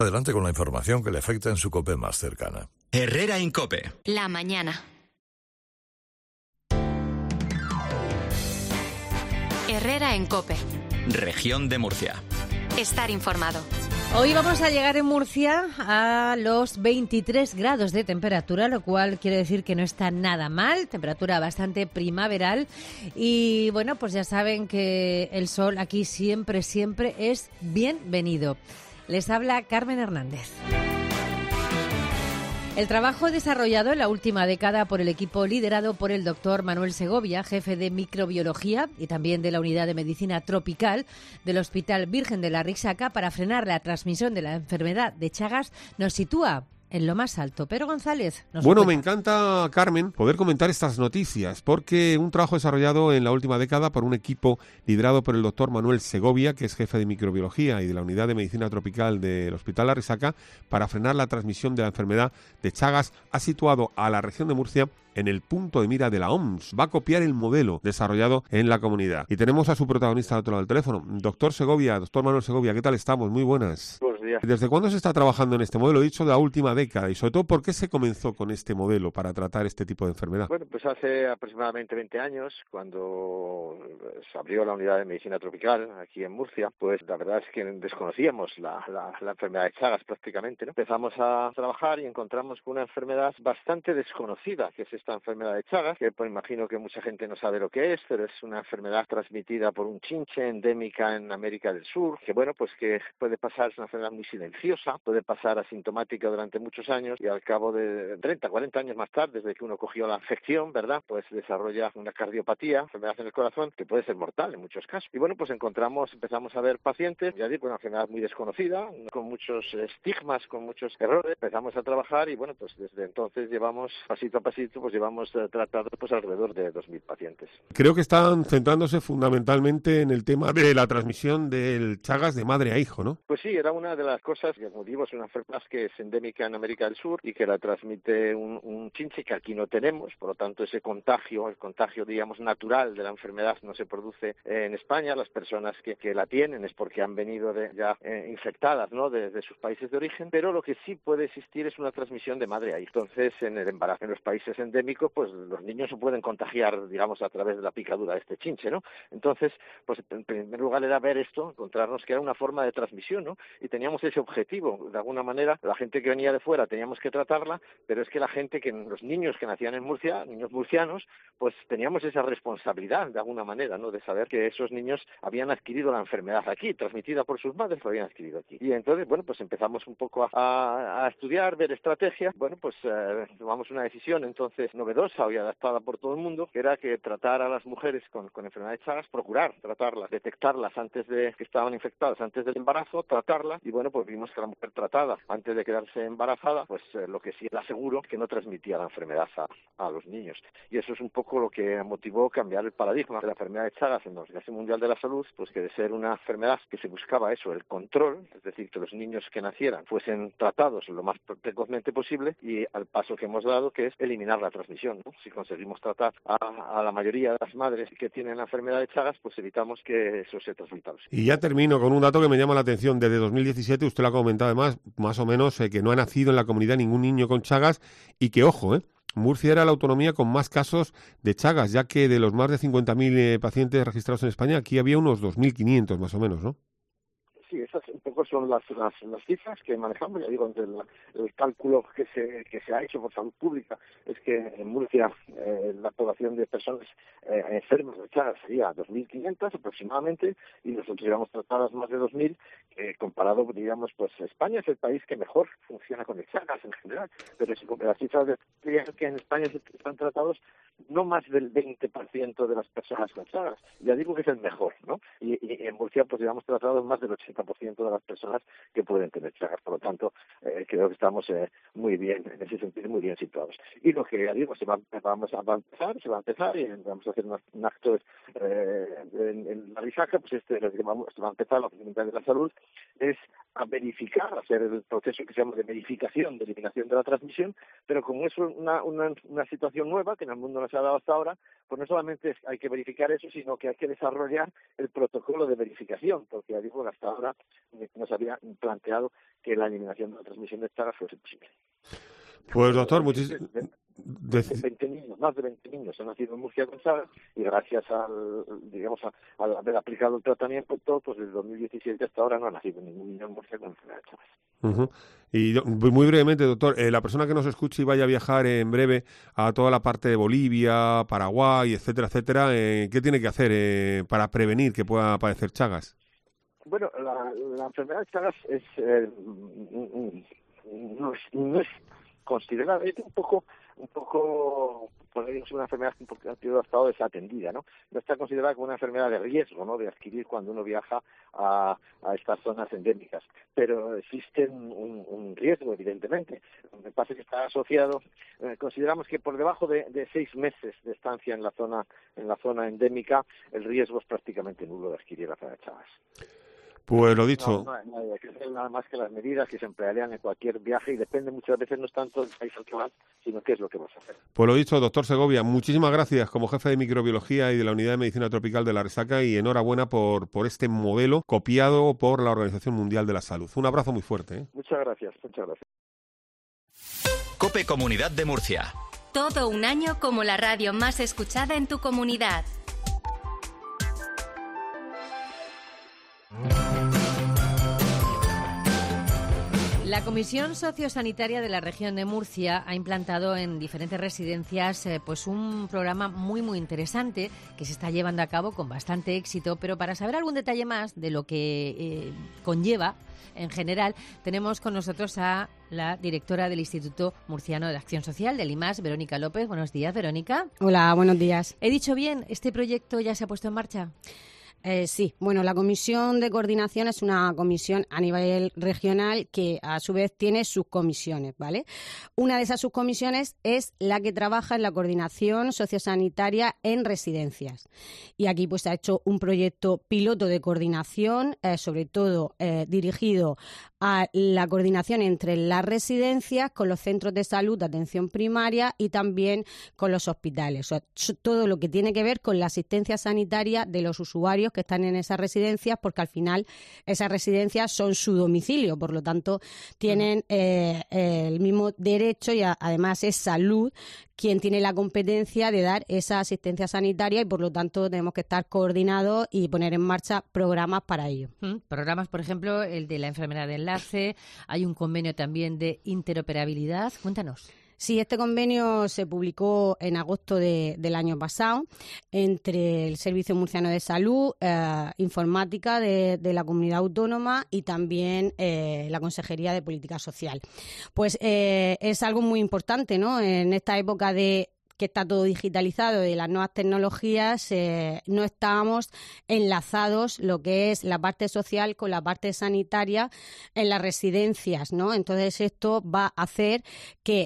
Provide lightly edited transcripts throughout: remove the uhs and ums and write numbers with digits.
Adelante con la información que le afecta en su COPE más cercana. Herrera Incope. La mañana. Herrera en COPE. Región de Murcia. Estar informado. Hoy vamos a llegar en Murcia a los 23 grados de temperatura, lo cual quiere decir que no está nada mal, temperatura bastante primaveral. Y bueno, pues ya saben que el sol aquí siempre es bienvenido. Les habla Carmen Hernández. El trabajo desarrollado en la última década por el equipo liderado por el doctor Manuel Segovia, jefe de microbiología y también de la unidad de medicina tropical del Hospital Virgen de la Rixaca para frenar la transmisión de la enfermedad de Chagas, nos sitúa en lo más alto. Pedro González nos Bueno, cuenta. me encanta, Carmen, poder comentar estas noticias, porque un trabajo desarrollado en la última década por un equipo liderado por el doctor Manuel Segovia, que es jefe de microbiología y de la unidad de medicina tropical del Hospital La Risaca, para frenar la transmisión de la enfermedad de Chagas, ha situado a la región de Murcia en el punto de mira de la OMS. Va a copiar el modelo desarrollado en la comunidad. Y tenemos a su protagonista al otro lado del teléfono. Doctor Segovia, doctor Manuel Segovia, ¿qué tal estamos? Muy buenas. Buenos días. ¿Desde cuándo se está trabajando en este modelo? He dicho de la última década. Y sobre todo, ¿por qué se comenzó con este modelo para tratar este tipo de enfermedad? Bueno, pues hace aproximadamente 20 años, cuando se abrió la unidad de medicina tropical aquí en Murcia, pues la verdad es que desconocíamos la enfermedad de Chagas prácticamente, ¿no? Empezamos a trabajar y encontramos con una enfermedad bastante desconocida, que es esta enfermedad de Chagas, que pues imagino que mucha gente no sabe lo que es, pero es una enfermedad transmitida por un chinche endémica en América del Sur, que bueno, pues que puede pasar, es una enfermedad muy silenciosa, puede pasar asintomática durante muchos años y al cabo de 30, 40 años más tarde, desde que uno cogió la infección, ¿verdad?, pues desarrolla una cardiopatía, enfermedad en el corazón, que puede ser mortal en muchos casos. Y bueno, pues empezamos a ver pacientes, ya digo, una enfermedad muy desconocida, con muchos estigmas, con muchos errores. Empezamos a trabajar y bueno, pues desde entonces llevamos pasito a pasito, pues llevamos tratado pues alrededor de 2.000 pacientes. Creo que están centrándose fundamentalmente en el tema de la transmisión del Chagas de madre a hijo, ¿no? Pues sí, era una de las cosas, que como digo, es una enfermedad que es endémica en América del Sur y que la transmite un chinche que aquí no tenemos, por lo tanto ese contagio, el contagio digamos natural de la enfermedad no se produce en España. Las personas que la tienen es porque han venido ya infectadas, ¿no?, de sus países de origen, pero lo que sí puede existir es una transmisión de madre a hijo. Entonces, en el embarazo en los países endémicos, pues los niños se pueden contagiar, digamos, a través de la picadura de este chinche, ¿no? Entonces, pues en primer lugar era ver esto, encontrarnos que era una forma de transmisión, ¿no? Y teníamos ese objetivo, de alguna manera, la gente que venía de fuera teníamos que tratarla, pero es que los niños que nacían en Murcia, niños murcianos, pues teníamos esa responsabilidad, de alguna manera, ¿no?, de saber que esos niños habían adquirido la enfermedad aquí, transmitida por sus madres, lo habían adquirido aquí. Y entonces, bueno, pues empezamos un poco a estudiar, ver estrategias. Bueno, pues tomamos una decisión entonces novedosa y adaptada por todo el mundo, que era que tratar a las mujeres con enfermedad de Chagas, procurar tratarlas, detectarlas antes de que estaban infectadas, antes del embarazo, tratarlas. Y bueno, pues vimos que la mujer tratada antes de quedarse embarazada, pues lo que sí era seguro que no transmitía la enfermedad a los niños. Y eso es un poco lo que motivó cambiar el paradigma de la enfermedad de Chagas en la Organización Mundial de la Salud, pues que de ser una enfermedad que se buscaba eso, el control, es decir, que los niños que nacieran fuesen tratados lo más precozmente posible, y al paso que hemos dado, que es eliminar la transmisión, ¿no? Si conseguimos tratar a la mayoría de las madres que tienen la enfermedad de Chagas, pues evitamos que eso se transmita. Y ya termino con un dato que me llama la atención. Desde 2017, usted lo ha comentado además, más o menos, que no ha nacido en la comunidad ningún niño con Chagas y que, ojo, Murcia era la autonomía con más casos de Chagas, ya que de los más de 50.000 pacientes registrados en España, aquí había unos 2.500 más o menos, ¿no? Sí, esas un poco son las cifras que manejamos. Ya digo, entre el cálculo que se ha hecho por salud pública es que en Murcia la población de personas enfermas de Chagas sería 2.500 aproximadamente, y nosotros llevamos tratadas más de 2.000, comparado, digamos, pues España es el país que mejor funciona con el Chagas en general, pero si las cifras de que en España se están tratados no más del 20% de las personas con Chagas. Ya digo que es el mejor, ¿no? Y en Murcia pues llevamos tratados más del 80% de las personas que pueden tener Chagas. Por lo tanto, creo que estamos muy bien, en ese sentido, muy bien situados. Y lo que ya digo, se va a empezar y vamos a hacer un acto en la Risaca, pues se va a empezar la Oficina de la Salud, es a verificar, hacer el proceso que se llama de verificación, de eliminación de la transmisión, pero como es una situación nueva, que en el mundo no se ha dado hasta ahora, pues no solamente hay que verificar eso, sino que hay que desarrollar el protocolo de verificación, porque ya digo que hasta ahora no se había planteado que la eliminación de la transmisión de Chagas fuese posible. Pues doctor, más de 20 niños han nacido en Murcia con Chagas, y gracias al haber aplicado el tratamiento pues desde 2017 hasta ahora no ha nacido ningún niño en Murcia con enfermedad de Chagas. Y muy brevemente, doctor, la persona que nos escuche y vaya a viajar en breve a toda la parte de Bolivia, Paraguay, etcétera, ¿qué tiene que hacer para prevenir que pueda padecer Chagas? Bueno, la enfermedad de Chagas no es considerada, es un poco una enfermedad que ha estado desatendida, ¿no? No está considerada como una enfermedad de riesgo, ¿no?, de adquirir cuando uno viaja a estas zonas endémicas, pero existe un riesgo, evidentemente. Lo que pasa es que está asociado, consideramos que por debajo de 6 meses de estancia en la zona endémica, el riesgo es prácticamente nulo de adquirir la enfermedad de Chagas. Pues lo dicho. No hay que hacer nada más que las medidas que se emplearían en cualquier viaje, y depende muchas veces no es tanto del país al que vas, sino qué es lo que vas a hacer. Pues lo dicho, doctor Segovia, muchísimas gracias como jefe de microbiología y de la Unidad de Medicina Tropical de La Resaca, y enhorabuena por este modelo copiado por la Organización Mundial de la Salud. Un abrazo muy fuerte, ¿eh? Muchas gracias. COPE Comunidad de Murcia. Todo un año como la radio más escuchada en tu comunidad. La Comisión Sociosanitaria de la Región de Murcia ha implantado en diferentes residencias pues un programa muy interesante que se está llevando a cabo con bastante éxito, pero para saber algún detalle más de lo que conlleva en general, tenemos con nosotros a la directora del Instituto Murciano de Acción Social, del IMAS, Verónica López. Buenos días, Verónica. Hola, buenos días. ¿He dicho bien? ¿Este proyecto ya se ha puesto en marcha? Sí, bueno, la Comisión de Coordinación es una comisión a nivel regional que a su vez tiene subcomisiones, ¿vale? Una de esas subcomisiones es la que trabaja en la coordinación sociosanitaria en residencias. Y aquí pues se ha hecho un proyecto piloto de coordinación, sobre todo dirigido a la coordinación entre las residencias con los centros de salud de atención primaria y también con los hospitales. O sea, todo lo que tiene que ver con la asistencia sanitaria de los usuarios que están en esas residencias, porque al final esas residencias son su domicilio, por lo tanto tienen el mismo derecho, y además es salud quien tiene la competencia de dar esa asistencia sanitaria, y por lo tanto tenemos que estar coordinados y poner en marcha programas para ello. Programas, por ejemplo, el de la enfermedad de enlace, hay un convenio también de interoperabilidad. Cuéntanos. Sí, este convenio se publicó en agosto del año pasado entre el Servicio Murciano de Salud, Informática de la Comunidad Autónoma y también la Consejería de Política Social. Pues es algo muy importante, ¿no? En esta época que está todo digitalizado, de las nuevas tecnologías, no estábamos enlazados lo que es la parte social con la parte sanitaria en las residencias, ¿no? Entonces esto va a hacer que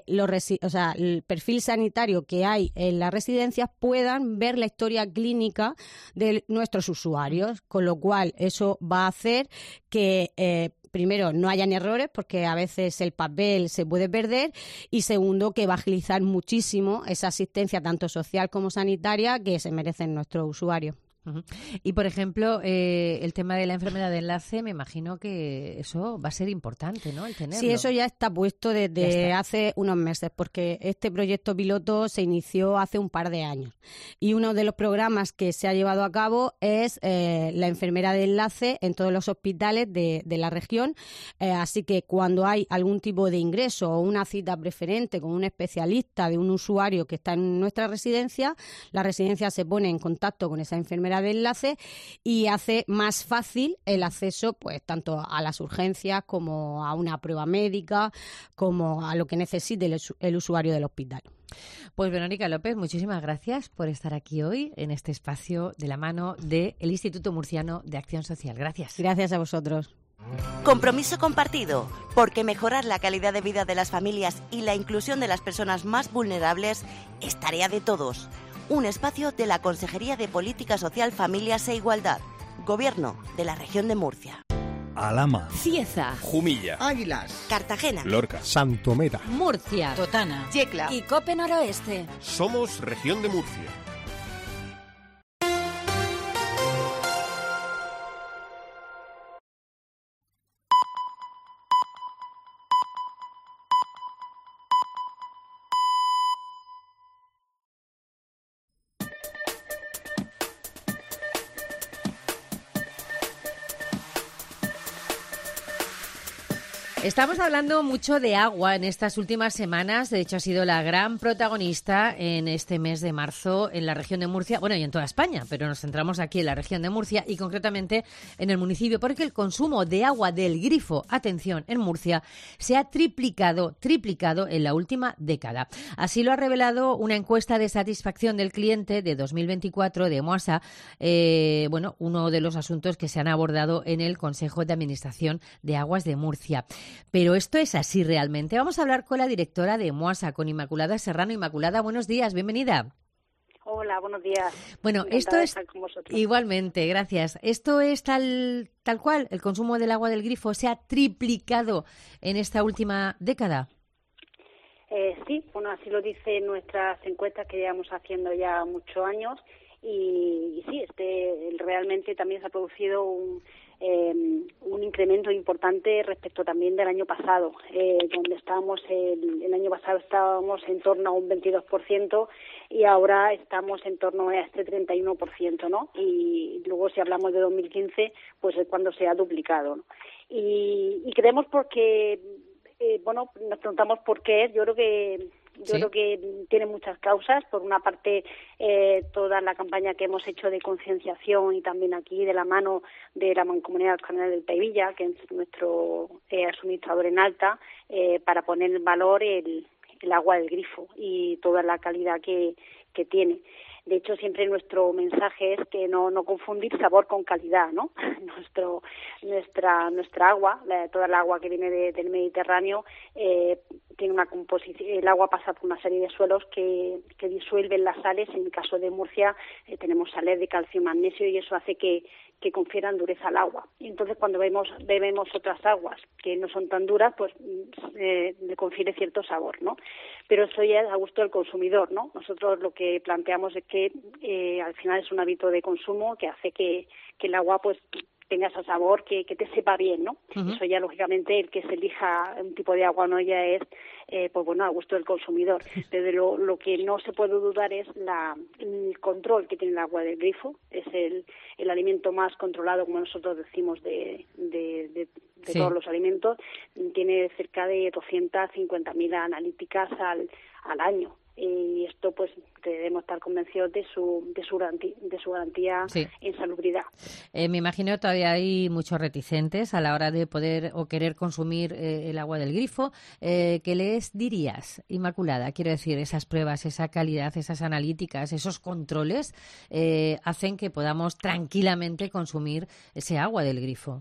el perfil sanitario que hay en las residencias puedan ver la historia clínica de nuestros usuarios, con lo cual eso va a hacer que primero, no hayan errores, porque a veces el papel se puede perder, y segundo, que va a agilizar muchísimo esa asistencia tanto social como sanitaria que se merecen nuestros usuarios. Y, por ejemplo, el tema de la enfermedad de enlace, me imagino que eso va a ser importante, ¿no?, el tenerlo. Sí, eso ya está puesto desde hace unos meses, porque este proyecto piloto se inició hace un par de años. Y uno de los programas que se ha llevado a cabo es la enfermera de enlace en todos los hospitales de la región. Así que cuando hay algún tipo de ingreso o una cita preferente con un especialista de un usuario que está en nuestra residencia, la residencia se pone en contacto con esa enfermera de enlace y hace más fácil el acceso, pues tanto a las urgencias como a una prueba médica, como a lo que necesite el usuario del hospital. Pues Verónica López, muchísimas gracias por estar aquí hoy en este espacio de la mano del Instituto Murciano de Acción Social. Gracias. Gracias a vosotros. Compromiso compartido, porque mejorar la calidad de vida de las familias y la inclusión de las personas más vulnerables es tarea de todos. Un espacio de la Consejería de Política Social, Familias e Igualdad, Gobierno de la Región de Murcia. Alhama, Cieza, Jumilla, Águilas, Cartagena, Lorca, Santomera, Murcia, Totana, Yecla y Cope Noroeste. Somos Región de Murcia. Estamos hablando mucho de agua en estas últimas semanas. De hecho, ha sido la gran protagonista en este mes de marzo en la región de Murcia, bueno, y en toda España, pero nos centramos aquí en la región de Murcia y concretamente en el municipio, porque el consumo de agua del grifo, atención, en Murcia, se ha triplicado en la última década. Así lo ha revelado una encuesta de satisfacción del cliente de 2024 de Moasa, uno de los asuntos que se han abordado en el Consejo de Administración de Aguas de Murcia. Pero esto es así realmente. Vamos a hablar con la directora de Moasa, con Inmaculada Serrano. Inmaculada, buenos días, bienvenida. Hola, buenos días. Bueno, esto es igualmente, gracias. Esto es tal cual, el consumo del agua del grifo se ha triplicado en esta última década. Sí, bueno, así lo dicen nuestras encuestas que llevamos haciendo ya muchos años y sí, realmente también se ha producido un incremento importante respecto también del año pasado, donde estábamos el año pasado estábamos en torno a un 22% y ahora estamos en torno a este 31%, ¿no? Y luego si hablamos de 2015, pues es cuando se ha duplicado, ¿no? Y creemos porque, nos preguntamos por qué. Yo creo que tiene muchas causas. Por una parte, toda la campaña que hemos hecho de concienciación y también aquí de la mano de la Mancomunidad Canal del Taivilla, que es nuestro suministrador en alta, para poner en valor el agua del grifo y toda la calidad que tiene. De hecho, siempre nuestro mensaje es que no confundir sabor con calidad, ¿no? Nuestra agua, toda el agua que viene del Mediterráneo, tiene una composición. El agua pasa por una serie de suelos que disuelven las sales. En el caso de Murcia tenemos sales de calcio y magnesio y eso hace que confieran dureza al agua. Y entonces cuando bebemos otras aguas que no son tan duras, pues le confiere cierto sabor, ¿no? Pero eso ya es a gusto del consumidor, ¿no? Nosotros lo que planteamos es que al final es un hábito de consumo que hace que el agua pues tenga ese sabor que te sepa bien, ¿no? Uh-huh. Eso ya, lógicamente, el que se elija un tipo de agua no ya es, a gusto del consumidor. Pero lo que no se puede dudar es el control que tiene el agua del grifo. Es el alimento más controlado, como nosotros decimos, de sí, todos los alimentos. Tiene cerca de 250.000 analíticas al año. Y esto pues debemos estar convencidos de su garantía sí, en salubridad. Me imagino todavía hay muchos reticentes a la hora de poder o querer consumir el agua del grifo. ¿Qué les dirías, Inmaculada? Quiero decir, esas pruebas, esa calidad, esas analíticas, esos controles hacen que podamos tranquilamente consumir ese agua del grifo.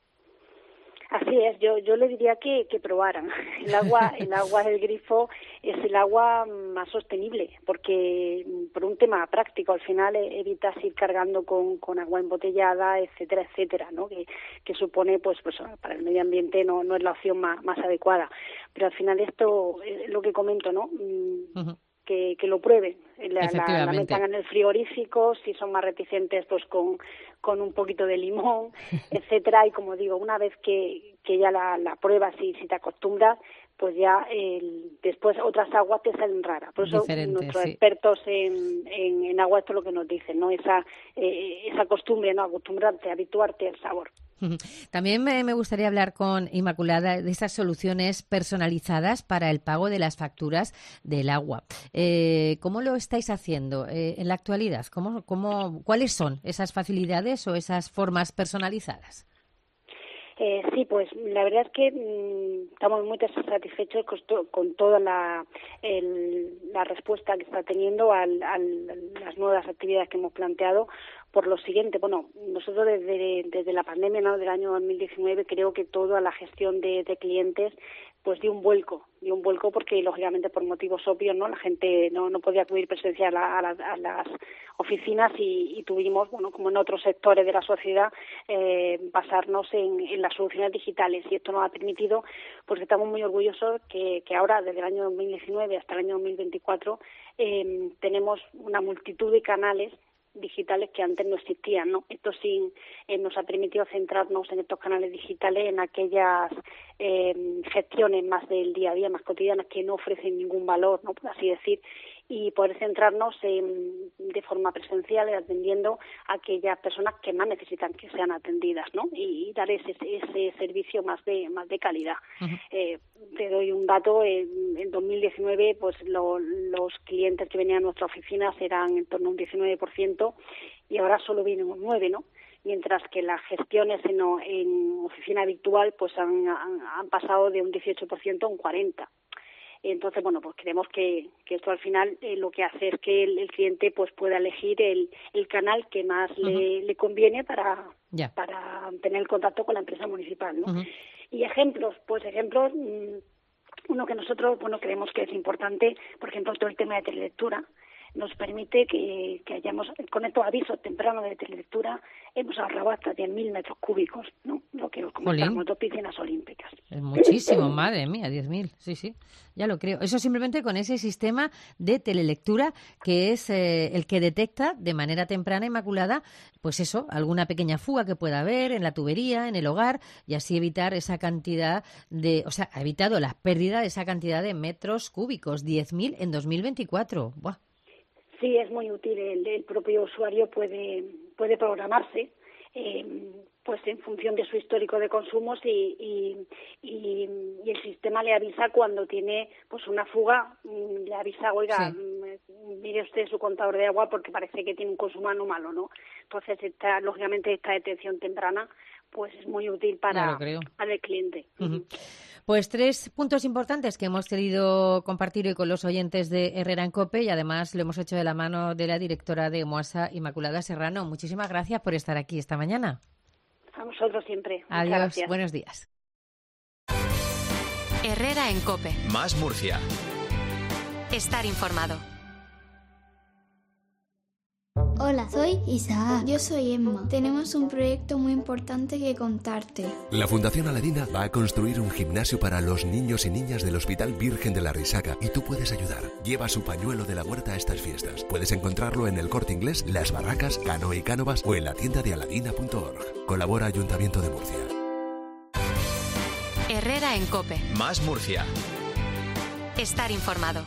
Así es, yo le diría que probaran. El agua del grifo es el agua más sostenible, porque por un tema práctico, al final evitas ir cargando con agua embotellada, etcétera, ¿no? Que supone, pues para el medio ambiente no es la opción más adecuada. Pero al final esto es lo que comento, ¿no? Uh-huh. Que lo prueben, la metan en el frigorífico, si son más reticentes pues con un poquito de limón, etcétera, y como digo, una vez que ya la pruebas y si te acostumbras, pues ya después otras aguas te salen raras. Por eso nuestros expertos en agua esto es lo que nos dicen, ¿no? Esa costumbre, ¿no? Acostumbrarte, habituarte al sabor. También me gustaría hablar con Inmaculada de esas soluciones personalizadas para el pago de las facturas del agua. ¿Cómo lo estáis haciendo en la actualidad? ¿Cuáles son esas facilidades o esas formas personalizadas? Sí, pues la verdad es que estamos muy satisfechos con toda la respuesta que está teniendo a las nuevas actividades que hemos planteado. Por lo siguiente, nosotros desde la pandemia, ¿no?, del año 2019, creo que toda la gestión de clientes pues dio un vuelco porque lógicamente por motivos obvios, ¿no? La gente no podía acudir presencial a las oficinas y tuvimos, bueno, como en otros sectores de la sociedad, basarnos en las soluciones digitales, y esto nos ha permitido, pues estamos muy orgullosos que ahora desde el año 2019 hasta el año 2024 tenemos una multitud de canales digitales que antes no existían, ¿no? Esto sí nos ha permitido centrarnos en estos canales digitales, en aquellas gestiones más del día a día, más cotidianas, que no ofrecen ningún valor, ¿no? Por así decir, y poder centrarnos de forma presencial, atendiendo a aquellas personas que más necesitan que sean atendidas, ¿no? Y dar ese servicio más de calidad. Uh-huh. Te doy un dato: en 2019, pues los clientes que venían a nuestras oficinas eran en torno a un 19%, y ahora solo vienen un 9%, ¿no? Mientras que las gestiones en oficina virtual pues han pasado de un 18% a un 40%. Entonces, bueno, pues creemos que esto al final lo que hace es que el cliente pues pueda elegir el canal que más uh-huh. le conviene para tener el contacto con la empresa municipal, ¿no? Uh-huh. Y ejemplos, uno que nosotros, bueno, creemos que es importante, por ejemplo, todo el tema de telelectura. Nos permite que hayamos, con estos avisos tempranos de telelectura, hemos ahorrado hasta 10.000 metros cúbicos, ¿no? Lo que os comentamos, 2 piscinas olímpicas. Es muchísimo, madre mía, 10.000, sí, ya lo creo. Eso simplemente con ese sistema de telelectura que es el que detecta de manera temprana, inmaculada, pues eso, alguna pequeña fuga que pueda haber en la tubería, en el hogar, y así evitar esa cantidad ha evitado la pérdida de esa cantidad de metros cúbicos, 10.000 en 2024. ¡Buah! Sí, es muy útil. El propio usuario puede programarse pues en función de su histórico de consumos y el sistema le avisa cuando tiene pues una fuga, le avisa, oiga, mire usted su contador de agua porque parece que tiene un consumo anómalo, ¿no? Entonces, lógicamente, esta detección temprana pues es muy útil para el cliente. Uh-huh. Pues 3 puntos importantes que hemos querido compartir hoy con los oyentes de Herrera en COPE, y además lo hemos hecho de la mano de la directora de Moasa, Inmaculada Serrano. Muchísimas gracias por estar aquí esta mañana. A vosotros siempre. Adiós, muchas gracias. Buenos días. Herrera en COPE. Más Murcia. Estar informado. Hola, soy Isaac. Yo soy Emma. Tenemos un proyecto muy importante que contarte. La Fundación Aladina va a construir un gimnasio para los niños y niñas del Hospital Virgen de la Risaca, y tú puedes ayudar. Lleva su pañuelo de la huerta a estas fiestas. Puedes encontrarlo en el Corte Inglés, Las Barracas, Cano y Cánovas o en la tienda de aladina.org. Colabora Ayuntamiento de Murcia. Herrera en COPE. Más Murcia. Estar informado.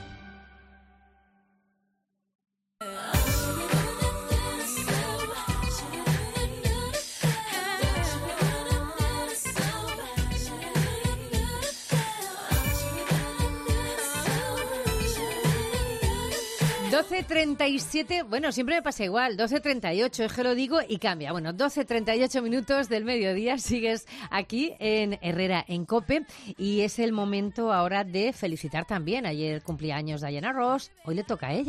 ...12:37... Bueno, siempre me pasa igual... ...12:38, es que lo digo y cambia... ...bueno, 12:38 minutos del mediodía... ...sigues aquí en Herrera en COPE... ...y es el momento ahora de felicitar también... ...ayer cumpleaños Diana Ross... ...hoy le toca a ella...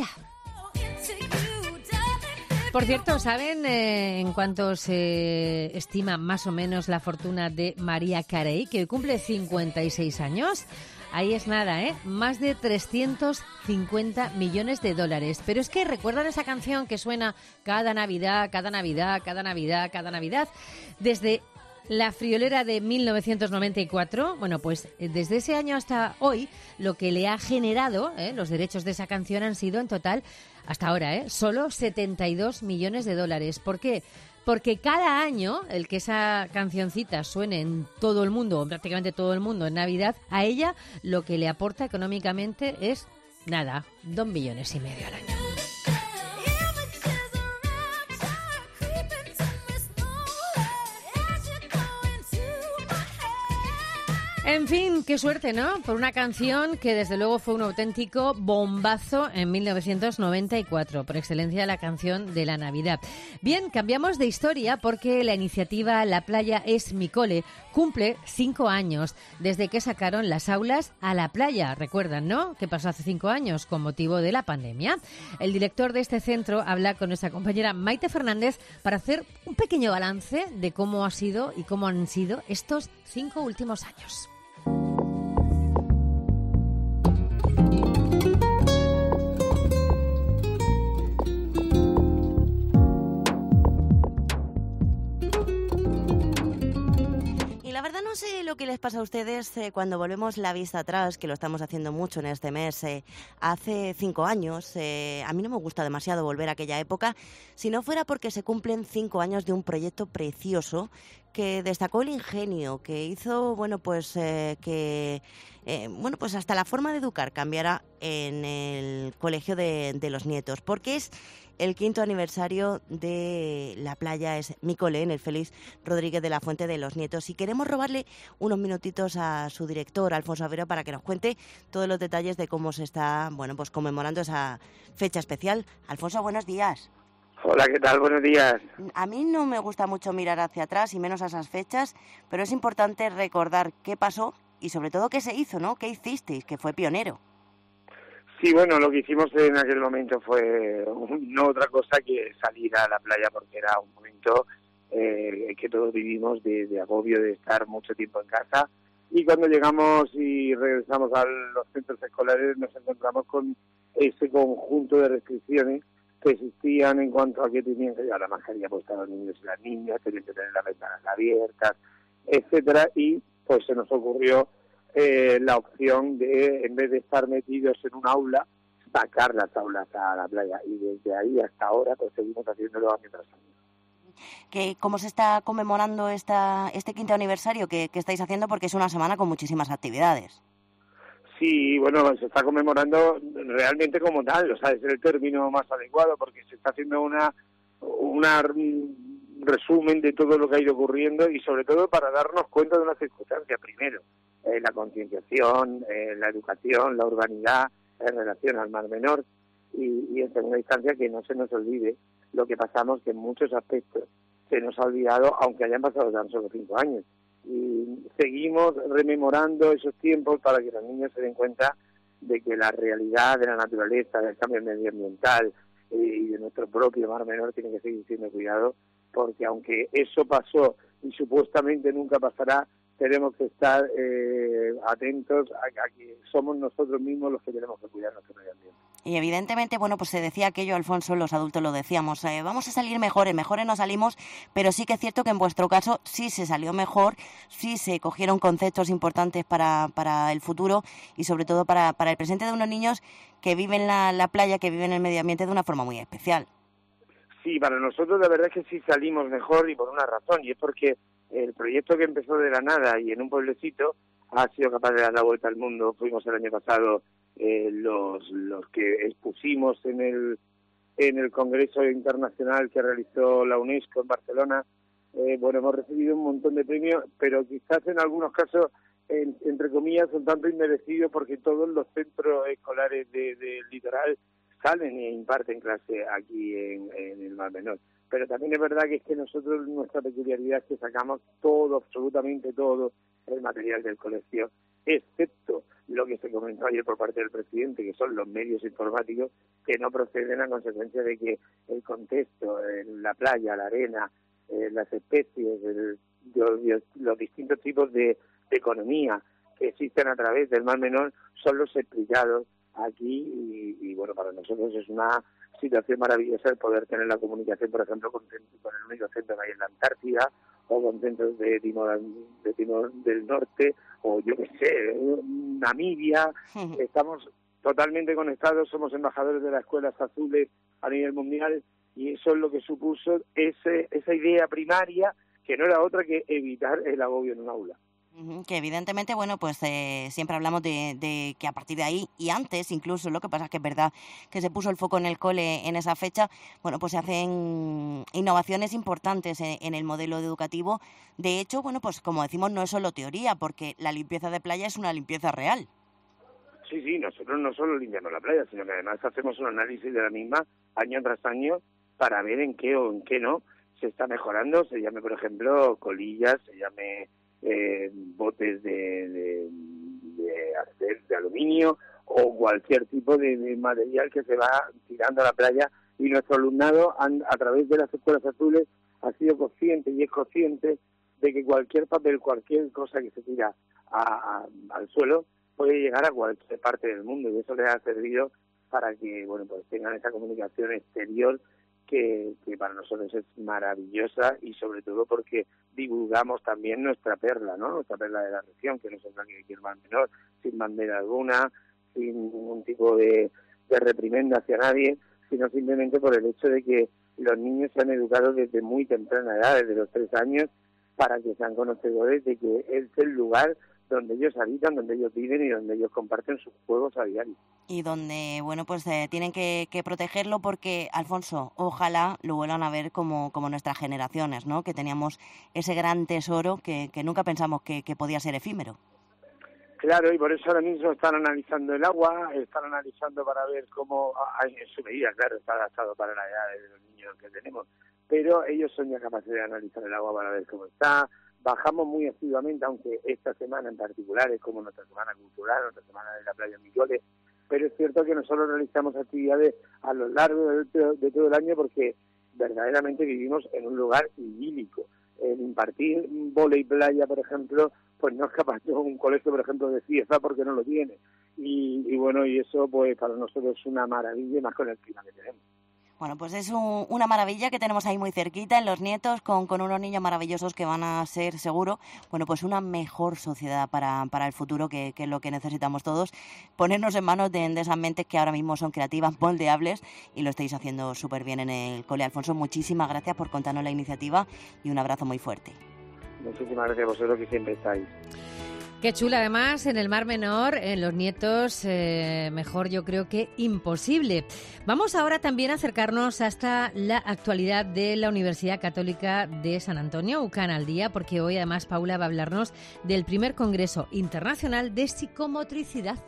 Por cierto, ¿saben en cuánto se estima más o menos la fortuna de Mariah Carey, que hoy cumple 56 años? Ahí es nada, más de 350 millones de dólares. Pero es que recuerdan esa canción que suena cada Navidad, cada Navidad, cada Navidad, cada Navidad, desde la friolera de 1994. Bueno, pues desde ese año hasta hoy, lo que le ha generado, los derechos de esa canción han sido en total, hasta ahora, solo 72 millones de dólares. ¿Por qué? Porque cada año, el que esa cancioncita suene en todo el mundo, o prácticamente todo el mundo, en Navidad, a ella lo que le aporta económicamente es, nada, 2,5 millones al año. En fin, qué suerte, ¿no? Por una canción que desde luego fue un auténtico bombazo en 1994, por excelencia la canción de la Navidad. Bien, cambiamos de historia porque la iniciativa La Playa es mi cole cumple 5 años desde que sacaron las aulas a la playa. Recuerdan, ¿no? ¿Qué pasó hace 5 años con motivo de la pandemia? El director de este centro habla con nuestra compañera Maite Fernández para hacer un pequeño balance de cómo ha sido y cómo han sido estos 5 últimos años. lo que les pasa a ustedes cuando volvemos la vista atrás, que lo estamos haciendo mucho en este mes? Hace 5 años, a mí no me gusta demasiado volver a aquella época, si no fuera porque se cumplen 5 años de un proyecto precioso que destacó el ingenio, que hizo, pues hasta la forma de educar cambiara en el colegio de los nietos, porque es el 5º aniversario de la playa es mi cole, en el Félix Rodríguez de la Fuente de los Nietos. Y queremos robarle unos minutitos a su director, Alfonso Avero, para que nos cuente todos los detalles de cómo se está, conmemorando esa fecha especial. Alfonso, buenos días. Hola, ¿qué tal? Buenos días. A mí no me gusta mucho mirar hacia atrás y menos a esas fechas, pero es importante recordar qué pasó y sobre todo qué se hizo, ¿no? ¿Qué hicisteis? Que fue pionero. Sí, lo que hicimos en aquel momento fue no otra cosa que salir a la playa, porque era un momento que todos vivimos de agobio de estar mucho tiempo en casa, y cuando llegamos y regresamos a los centros escolares nos encontramos con ese conjunto de restricciones que existían en cuanto a que tenían que llevar la mascarilla puesta a los niños y las niñas, tenían que tener las ventanas abiertas, etcétera, y pues se nos ocurrió la opción de, en vez de estar metidos en un aula, sacar las aulas a la playa, y desde ahí hasta ahora pues seguimos haciéndolo año tras año. ¿Cómo se está conmemorando este 5º aniversario que estáis haciendo? Porque es una semana con muchísimas actividades. Sí, se está conmemorando realmente como tal, es el término más adecuado, porque se está haciendo una resumen de todo lo que ha ido ocurriendo, y sobre todo para darnos cuenta de una circunstancia. Primero, la concienciación, la educación, la urbanidad en relación al Mar Menor, y en segunda instancia que no se nos olvide lo que pasamos, que en muchos aspectos se nos ha olvidado, aunque hayan pasado tan solo 5 años. Y seguimos rememorando esos tiempos para que los niños se den cuenta de que la realidad de la naturaleza, del cambio medioambiental y de nuestro propio Mar Menor tiene que seguir siendo cuidado, porque aunque eso pasó y supuestamente nunca pasará, tenemos que estar atentos a que somos nosotros mismos los que tenemos que cuidar nuestro medio ambiente. Y evidentemente, pues se decía aquello, Alfonso, los adultos lo decíamos, vamos a salir mejores no salimos, pero sí que es cierto que en vuestro caso sí se salió mejor, sí se cogieron conceptos importantes para el futuro y sobre todo para el presente de unos niños que viven la playa, que viven el medio ambiente de una forma muy especial. Sí, para nosotros la verdad es que sí salimos mejor, y por una razón, y es porque el proyecto que empezó de la nada y en un pueblecito ha sido capaz de dar la vuelta al mundo. Fuimos el año pasado los que expusimos en el Congreso Internacional que realizó la UNESCO en Barcelona. Hemos recibido un montón de premios, pero quizás en algunos casos, entre comillas, son tanto inmerecidos, porque todos los centros escolares del litoral salen e imparten clase aquí en el Mar Menor. Pero también es verdad que es que nosotros, nuestra peculiaridad es que sacamos todo, absolutamente todo, el material del colegio, excepto lo que se comentó ayer por parte del presidente, que son los medios informáticos, que no proceden a consecuencia de que el contexto, la playa, la arena, las especies, los distintos tipos de economía que existen a través del Mar Menor son los explicados aquí, y para nosotros es una situación maravillosa el poder tener la comunicación, por ejemplo, con el único centro que hay en la Antártida, o con centros de Timor del Norte, o yo qué sé, Namibia. Estamos totalmente conectados, somos embajadores de las escuelas azules a nivel mundial, y eso es lo que supuso esa idea primaria, que no era otra que evitar el agobio en un aula. Que evidentemente, siempre hablamos de que a partir de ahí, y antes incluso, lo que pasa es que es verdad que se puso el foco en el cole en esa fecha, se hacen innovaciones importantes en el modelo educativo. De hecho, como decimos, no es solo teoría, porque la limpieza de playa es una limpieza real. Sí, nosotros no solo limpiamos la playa, sino que además hacemos un análisis de la misma año tras año para ver en qué o en qué no se está mejorando. Se llame, por ejemplo, colillas, se llame botes de aluminio, o cualquier tipo de material que se va tirando a la playa, y nuestro alumnado a través de las escuelas azules ha sido consciente y es consciente de que cualquier papel, cualquier cosa que se tira al suelo puede llegar a cualquier parte del mundo, y eso les ha servido para que tengan esa comunicación exterior que para nosotros es maravillosa, y sobre todo porque divulgamos también nuestra perla, ¿no? Nuestra perla de la región, que no es otra que el Mar Menor, sin bandera alguna, sin ningún tipo de reprimenda hacia nadie, sino simplemente por el hecho de que los niños se han educado desde muy temprana edad, desde los 3 años, para que sean conocedores de que es el lugar donde ellos habitan, donde ellos viven y donde ellos comparten sus juegos a diario. Y donde, bueno, pues tienen que protegerlo porque, Alfonso, ojalá lo vuelvan a ver como nuestras generaciones, ¿no? Que teníamos ese gran tesoro que nunca pensamos que podía ser efímero. Claro, y por eso ahora mismo están analizando el agua, están analizando para ver cómo, en su medida, claro, está adaptado para la edad de los niños que tenemos, pero ellos son ya capaces de analizar el agua para ver cómo está. Bajamos muy asiduamente, aunque esta semana en particular es como nuestra semana cultural, nuestra semana de la playa en Micoles, pero es cierto que nosotros realizamos actividades a lo largo de todo el año porque verdaderamente vivimos en un lugar idílico. El impartir vóley playa, por ejemplo, pues no es capaz de un colegio, por ejemplo, de Cieza porque no lo tiene. Y bueno, y eso pues para nosotros es una maravilla, más con el clima que tenemos. Bueno, pues es una maravilla que tenemos ahí muy cerquita, en Los Nietos, con unos niños maravillosos que van a ser, seguro, bueno, pues una mejor sociedad para el futuro, que es lo que necesitamos todos. Ponernos en manos de esas mentes que ahora mismo son creativas, moldeables, y lo estáis haciendo súper bien en el cole. Alfonso, muchísimas gracias por contarnos la iniciativa y un abrazo muy fuerte. Muchísimas gracias a vosotros que siempre estáis. Qué chula, además, en el Mar Menor, en Los Nietos, mejor yo creo que imposible. Vamos ahora también a acercarnos hasta la actualidad de la Universidad Católica de San Antonio, UCAN al día, porque hoy además Paula va a hablarnos del primer Congreso Internacional de Psicomotricidad.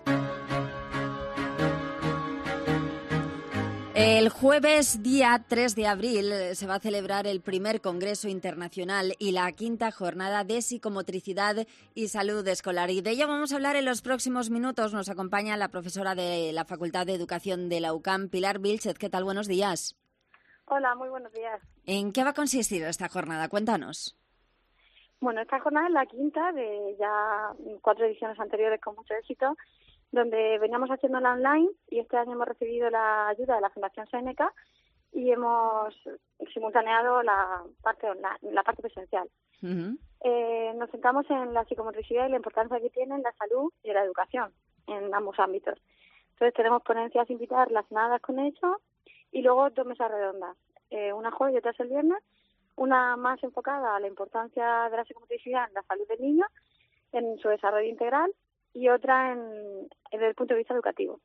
El jueves, día 3 de abril, se va a celebrar el primer Congreso Internacional y la 5ª Jornada de Psicomotricidad y Salud Escolar. Y de ello vamos a hablar en los próximos minutos. Nos acompaña la profesora de la Facultad de Educación de la UCAM, Pilar Vilchez. ¿Qué tal? Buenos días. Hola, muy buenos días. ¿En qué va a consistir esta jornada? Cuéntanos. Bueno, esta jornada es la 5ª de ya 4 ediciones anteriores con mucho éxito, donde veníamos haciéndola online y este año hemos recibido la ayuda de la Fundación Seneca y hemos simultaneado la parte online, la parte presencial. Uh-huh. Nos centramos en la psicomotricidad y la importancia que tiene en la salud y en la educación, en ambos ámbitos. Entonces tenemos ponencias invitadas relacionadas con eso y luego 2 mesas redondas, una jueves y otra el viernes, una más enfocada a la importancia de la psicomotricidad en la salud del niño, en su desarrollo integral, y otra desde el punto de vista educativo.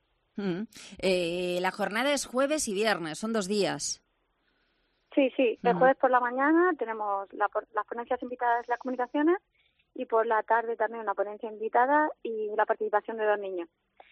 La jornada es jueves y viernes, son 2 días. Sí, el jueves por la mañana tenemos las ponencias invitadas, las comunicaciones, y por la tarde también una ponencia invitada y la participación de 2 niños.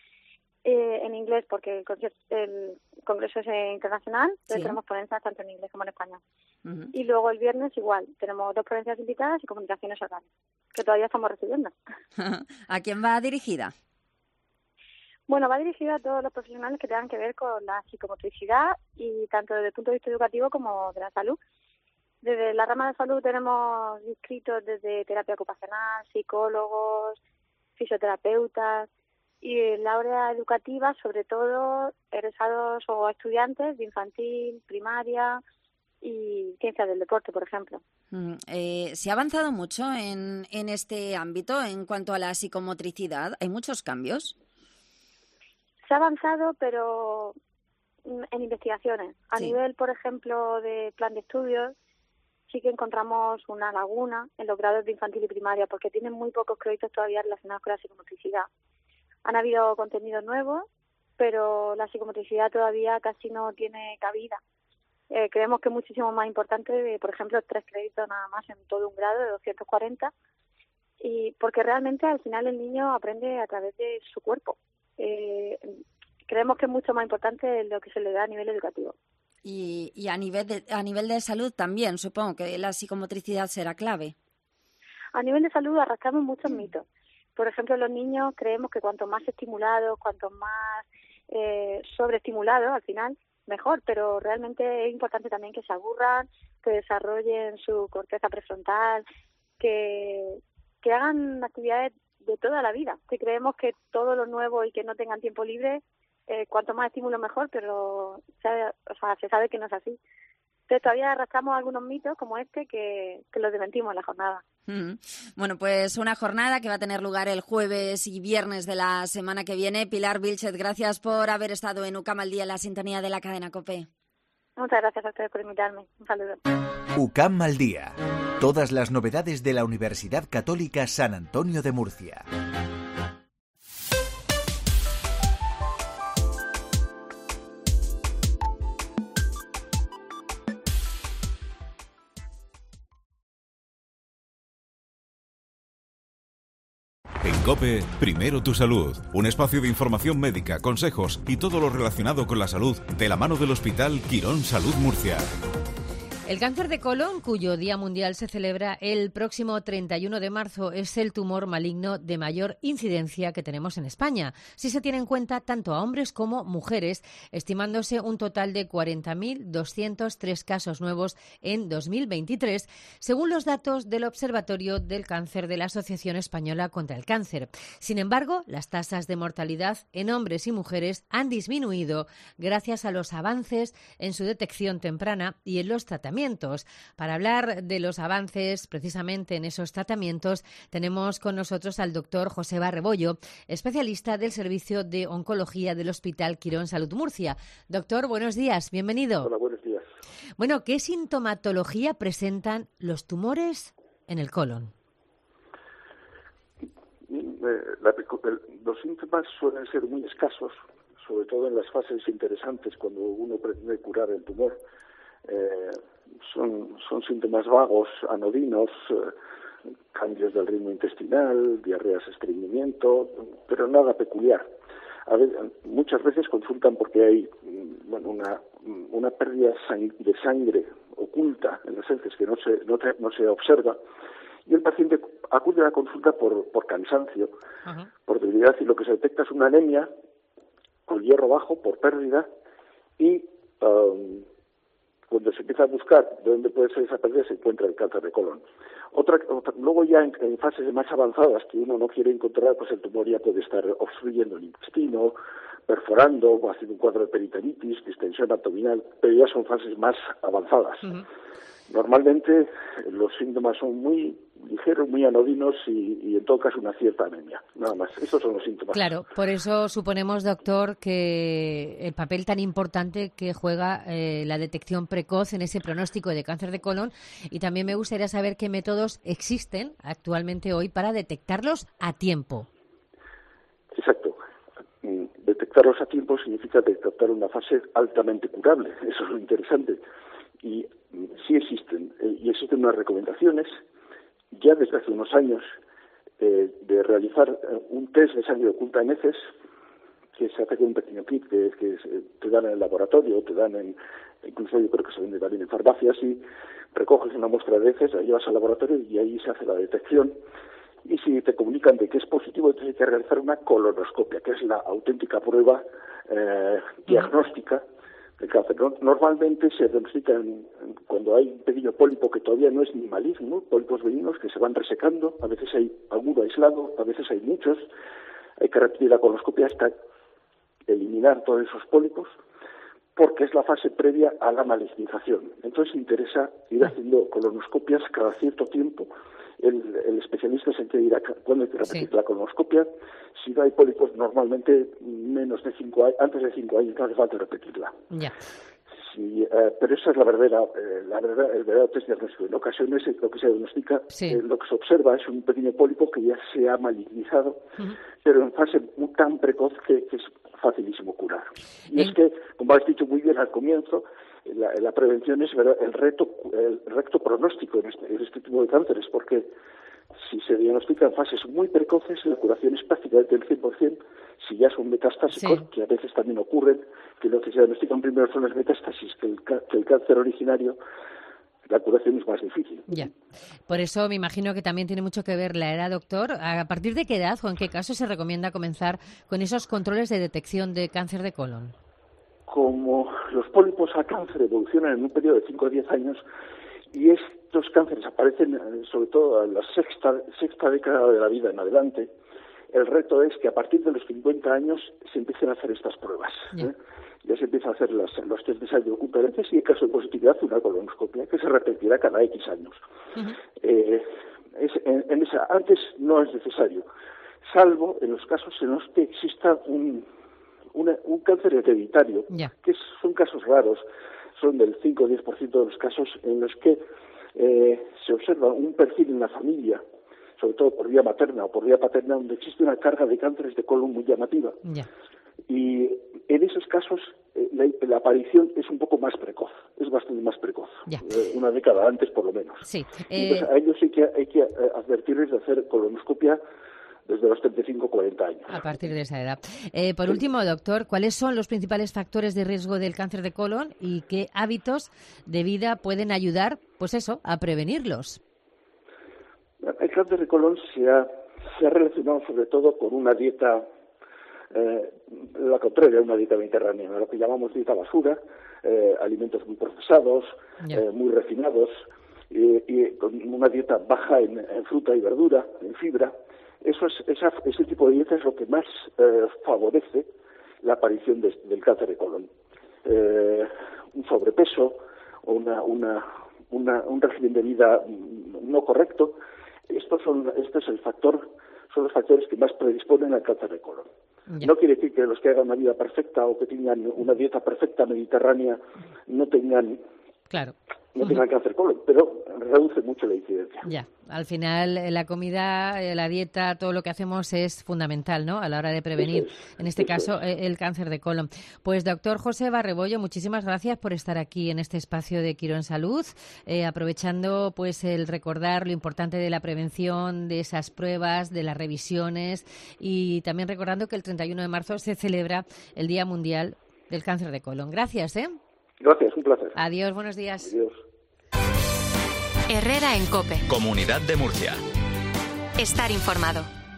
En inglés, porque el congreso es internacional, entonces tenemos ponencias tanto en inglés como en español. Uh-huh. Y luego el viernes igual, tenemos 2 ponencias invitadas y comunicaciones orales, que todavía estamos recibiendo. ¿A quién va dirigida? Bueno, va dirigida a todos los profesionales que tengan que ver con la psicomotricidad, y tanto desde el punto de vista educativo como de la salud. Desde la rama de salud tenemos inscritos desde terapia ocupacional, psicólogos, fisioterapeutas, y en la área educativa, sobre todo, egresados o estudiantes de infantil, primaria y ciencias del deporte, por ejemplo. ¿Se ha avanzado mucho en este ámbito en cuanto a la psicomotricidad? ¿Hay muchos cambios? Se ha avanzado, pero en investigaciones. A nivel, por ejemplo, de plan de estudios, sí que encontramos una laguna en los grados de infantil y primaria, porque tienen muy pocos créditos todavía relacionados con la psicomotricidad. Han habido contenidos nuevos, pero la psicomotricidad todavía casi no tiene cabida. Creemos que es muchísimo más importante, por ejemplo, 3 créditos nada más en todo un grado de 240, y porque realmente al final el niño aprende a través de su cuerpo. Creemos que es mucho más importante lo que se le da a nivel educativo. Y a nivel de salud también, supongo que la psicomotricidad será clave. A nivel de salud arrastramos muchos mitos. Por ejemplo, los niños creemos que cuanto más estimulados, cuanto más sobreestimulados, al final, mejor. Pero realmente es importante también que se aburran, que desarrollen su corteza prefrontal, que hagan actividades de toda la vida. Que creemos que todo lo nuevo y que no tengan tiempo libre cuanto más estímulo mejor, pero se sabe que no es así. Entonces todavía arrastramos algunos mitos como este que los desmentimos en la jornada. Bueno, pues una jornada que va a tener lugar el jueves y viernes de la semana que viene. Pilar Vilchez, gracias por haber estado en UCAM al Día en la sintonía de la cadena COPE. Muchas gracias a ustedes por invitarme. Un saludo. UCAM al Día. Todas las novedades de la Universidad Católica San Antonio de Murcia. En COPE, primero tu salud. Un espacio de información médica, consejos y todo lo relacionado con la salud de la mano del Hospital Quirón Salud Murcia. El cáncer de colon, cuyo Día Mundial se celebra el próximo 31 de marzo, es el tumor maligno de mayor incidencia que tenemos en España, si se tiene en cuenta tanto a hombres como mujeres, estimándose un total de 40.203 casos nuevos en 2023, según los datos del Observatorio del Cáncer de la Asociación Española contra el Cáncer. Sin embargo, las tasas de mortalidad en hombres y mujeres han disminuido gracias a los avances en su detección temprana y en los tratamientos. Para hablar de los avances precisamente en esos tratamientos, tenemos con nosotros al doctor Joseba Rebollo, especialista del Servicio de Oncología del Hospital Quirón Salud Murcia. Doctor, buenos días, bienvenido. Hola, buenos días. Bueno, ¿qué sintomatología presentan los tumores en el colon? Los síntomas suelen ser muy escasos, sobre todo en las fases interesantes, cuando uno pretende curar el tumor. Son síntomas vagos, anodinos, cambios del ritmo intestinal, diarreas, estreñimiento, pero nada peculiar. Muchas veces consultan porque hay una pérdida de sangre oculta en las heces que no se observa, y el paciente acude a la consulta por cansancio, por debilidad, y lo que se detecta es una anemia con hierro bajo por pérdida, y cuando se empieza a buscar de dónde puede ser esa pérdida, se encuentra el cáncer de colon. Luego ya en fases más avanzadas que uno no quiere encontrar, pues el tumor ya puede estar obstruyendo el intestino, perforando, o haciendo un cuadro de peritonitis, distensión abdominal, pero ya son fases más avanzadas. Normalmente los síntomas son muy ligeros, muy anodinos y en todo caso una cierta anemia, nada más. Esos son los síntomas. Claro, por eso suponemos, doctor, que el papel tan importante que juega la detección precoz en ese pronóstico de cáncer de colon, y también me gustaría saber qué métodos existen actualmente hoy para detectarlos a tiempo. Exacto. Detectarlos a tiempo significa detectar una fase altamente curable, eso es lo interesante. Y sí existen unas recomendaciones ya desde hace unos años de realizar un test de sangre oculta en heces, que se hace con un pequeño kit que te dan en el laboratorio, incluso yo creo que se vende también en farmacias, y recoges una muestra de heces, la llevas al laboratorio y ahí se hace la detección. Y si te comunican de que es positivo, entonces hay que realizar una colonoscopia, que es la auténtica prueba diagnóstica del cáncer. Normalmente se diagnostican cuando hay un pequeño pólipo que todavía no es ni maligno, pólipos benignos que se van resecando, a veces hay alguno aislado, a veces hay muchos. Hay que repetir la colonoscopia hasta eliminar todos esos pólipos, porque es la fase previa a la malignización. Entonces interesa ir haciendo colonoscopias cada cierto tiempo. El especialista se quiere ir cuando hay que repetir la colonoscopia. Si no hay pólipos, normalmente antes de 5 años no hace falta repetirla. Ya. Sí, pero esa es el verdadero test diagnóstico. En ocasiones lo que se diagnostica, lo que se observa es un pequeño pólipo que ya se ha malignizado, pero en fase tan precoz que es facilísimo curar. Y es que, como has dicho muy bien al comienzo, la prevención es el recto pronóstico en este tipo de cánceres, porque si se diagnostica en fases muy precoces, la curación es prácticamente el 100%. Si ya son metastásicos, que a veces también ocurren, que lo que se diagnostican primero son las metástasis, que el cáncer originario, la curación es más difícil. Ya. Por eso me imagino que también tiene mucho que ver la edad, doctor. ¿A partir de qué edad o en qué caso se recomienda comenzar con esos controles de detección de cáncer de colon? Como los pólipos a cáncer evolucionan en un periodo de 5 a 10 años, y estos cánceres aparecen sobre todo en la sexta década de la vida en adelante, el reto es que a partir de los 50 años se empiecen a hacer estas pruebas. Ya se empiezan a hacer los test de sangre ocupantes y en caso de positividad una colonoscopia que se repetirá cada X años. Antes no es necesario, salvo en los casos en los que exista un cáncer hereditario, que son casos raros, son del 5 o 10% de los casos en los que se observa un perfil en la familia, sobre todo por vía materna o por vía paterna, donde existe una carga de cánceres de colon muy llamativa. Y en esos casos la aparición es un poco más precoz, es bastante más precoz, una década antes por lo menos. Entonces a ellos sí que hay que advertirles de hacer colonoscopia desde los 35 o 40 años. A partir de esa edad. Por último, doctor, ¿cuáles son los principales factores de riesgo del cáncer de colon y qué hábitos de vida pueden ayudar, pues eso, a prevenirlos? El cáncer de colon se ha relacionado sobre todo con una dieta, la contraria, una dieta mediterránea, lo que llamamos dieta basura, alimentos muy procesados, muy refinados, y con una dieta baja en fruta y verdura, en fibra. Ese tipo de dieta es lo que más favorece la aparición del cáncer de colon. Un sobrepeso o un régimen de vida no correcto, son los factores que más predisponen al cáncer de colon. No quiere decir que los que hagan una vida perfecta o que tengan una dieta perfecta mediterránea no tengan cáncer de colon, pero reduce mucho la incidencia. Al final la comida, la dieta, todo lo que hacemos es fundamental, ¿no?, a la hora de prevenir, en este caso, el cáncer de colon. Pues doctor Joseba Rebollo, muchísimas gracias por estar aquí en este espacio de Quirón Salud, aprovechando pues el recordar lo importante de la prevención, de esas pruebas, de las revisiones, y también recordando que el 31 de marzo se celebra el Día Mundial del Cáncer de Colon. Gracias, Gracias, un placer. Adiós, buenos días. Adiós. Herrera en COPE. Comunidad de Murcia. Estar informado.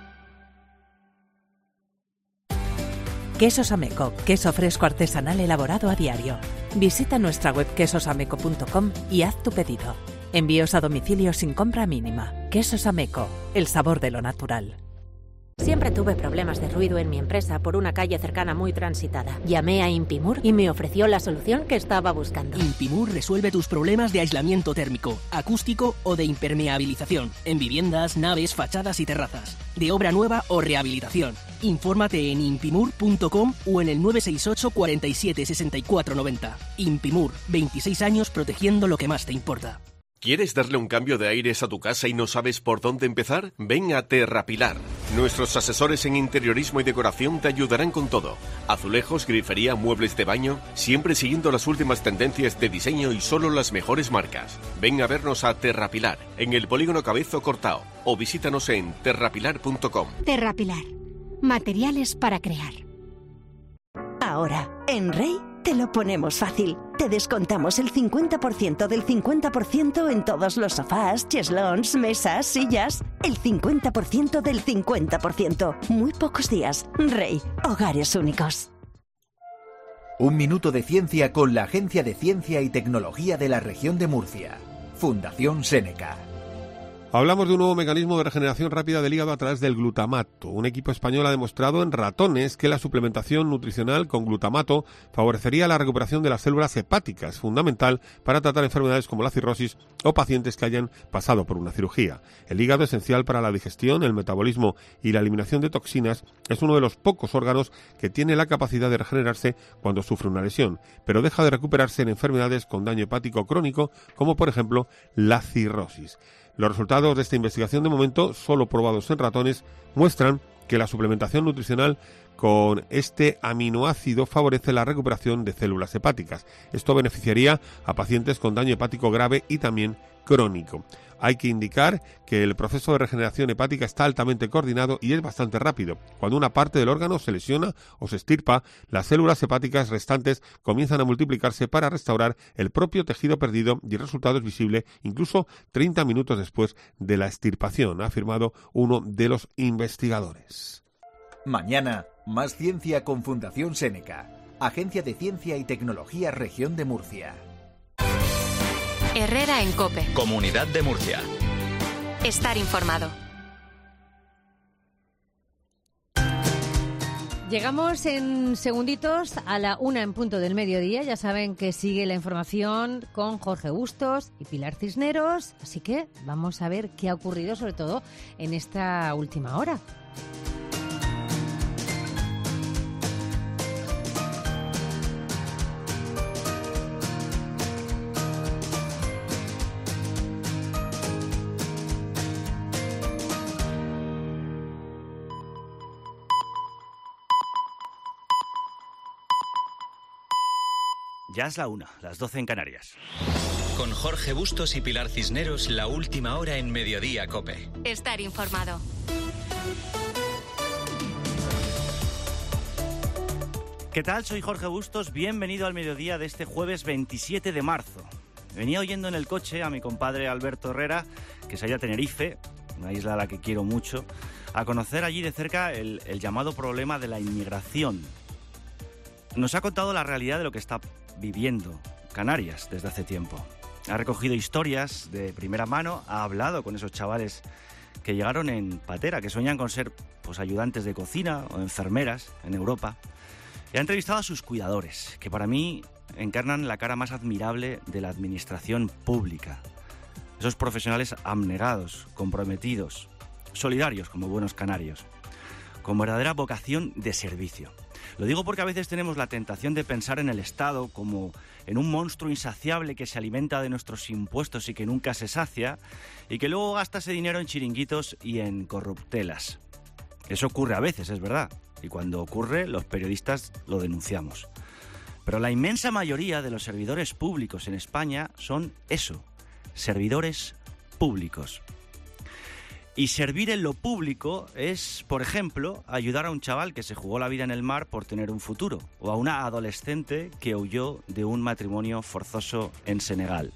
Quesos Ameco, queso fresco artesanal elaborado a diario. Visita nuestra web quesosameco.com y haz tu pedido. Envíos a domicilio sin compra mínima. Quesos Ameco, el sabor de lo natural. Siempre tuve problemas de ruido en mi empresa por una calle cercana muy transitada. Llamé a Impimur y me ofreció la solución que estaba buscando. Impimur resuelve tus problemas de aislamiento térmico, acústico o de impermeabilización en viviendas, naves, fachadas y terrazas, de obra nueva o rehabilitación. Infórmate en impimur.com o en el 968 47 64 90. Impimur, 26 años protegiendo lo que más te importa. ¿Quieres darle un cambio de aires a tu casa y no sabes por dónde empezar? Ven a Terrapilar. Nuestros asesores en interiorismo y decoración te ayudarán con todo. Azulejos, grifería, muebles de baño, siempre siguiendo las últimas tendencias de diseño y solo las mejores marcas. Ven a vernos a Terrapilar, en el Polígono Cabezo Cortao, o visítanos en terrapilar.com. Terrapilar. Materiales para crear. Ahora, en Rey, te lo ponemos fácil. Te descontamos el 50% del 50% en todos los sofás, cheslons, mesas, sillas. El 50% del 50%. Muy pocos días. Rey, hogares únicos. Un minuto de ciencia con la Agencia de Ciencia y Tecnología de la Región de Murcia. Fundación Seneca. Hablamos de un nuevo mecanismo de regeneración rápida del hígado a través del glutamato. Un equipo español ha demostrado en ratones que la suplementación nutricional con glutamato favorecería la recuperación de las células hepáticas, fundamental para tratar enfermedades como la cirrosis o pacientes que hayan pasado por una cirugía. El hígado, esencial para la digestión, el metabolismo y la eliminación de toxinas, es uno de los pocos órganos que tiene la capacidad de regenerarse cuando sufre una lesión, pero deja de recuperarse en enfermedades con daño hepático crónico, como por ejemplo la cirrosis. Los resultados de esta investigación, de momento solo probados en ratones, muestran que la suplementación nutricional con este aminoácido favorece la recuperación de células hepáticas. Esto beneficiaría a pacientes con daño hepático grave y también crónico. Hay que indicar que el proceso de regeneración hepática está altamente coordinado y es bastante rápido. Cuando una parte del órgano se lesiona o se extirpa, las células hepáticas restantes comienzan a multiplicarse para restaurar el propio tejido perdido y el resultado es visible incluso 30 minutos después de la extirpación, ha afirmado uno de los investigadores. Mañana, más ciencia con Fundación Seneca, Agencia de Ciencia y Tecnología Región de Murcia. Herrera en COPE. Comunidad de Murcia. Estar informado. Llegamos en segunditos a la 1 en punto del mediodía. Ya saben que sigue la información con Jorge Bustos y Pilar Cisneros. Así que vamos a ver qué ha ocurrido, sobre todo en esta última hora. Ya es la 1, las 12 en Canarias. Con Jorge Bustos y Pilar Cisneros, la última hora en Mediodía COPE. Estar informado. ¿Qué tal? Soy Jorge Bustos, bienvenido al mediodía de este jueves 27 de marzo. Venía oyendo en el coche a mi compadre Alberto Herrera, que se ha ido a Tenerife, una isla a la que quiero mucho, a conocer allí de cerca el llamado problema de la inmigración. Nos ha contado la realidad de lo que está viviendo Canarias desde hace tiempo. Ha recogido historias de primera mano, ha hablado con esos chavales que llegaron en patera, que sueñan con ser pues, ayudantes de cocina o enfermeras en Europa, y ha entrevistado a sus cuidadores, que para mí encarnan la cara más admirable de la administración pública. Esos profesionales abnegados, comprometidos, solidarios como buenos canarios, con verdadera vocación de servicio. Lo digo porque a veces tenemos la tentación de pensar en el Estado como en un monstruo insaciable que se alimenta de nuestros impuestos y que nunca se sacia, y que luego gasta ese dinero en chiringuitos y en corruptelas. Eso ocurre a veces, es verdad, y cuando ocurre los periodistas lo denunciamos. Pero la inmensa mayoría de los servidores públicos en España son eso, servidores públicos. Y servir en lo público es, por ejemplo, ayudar a un chaval que se jugó la vida en el mar por tener un futuro, o a una adolescente que huyó de un matrimonio forzoso en Senegal.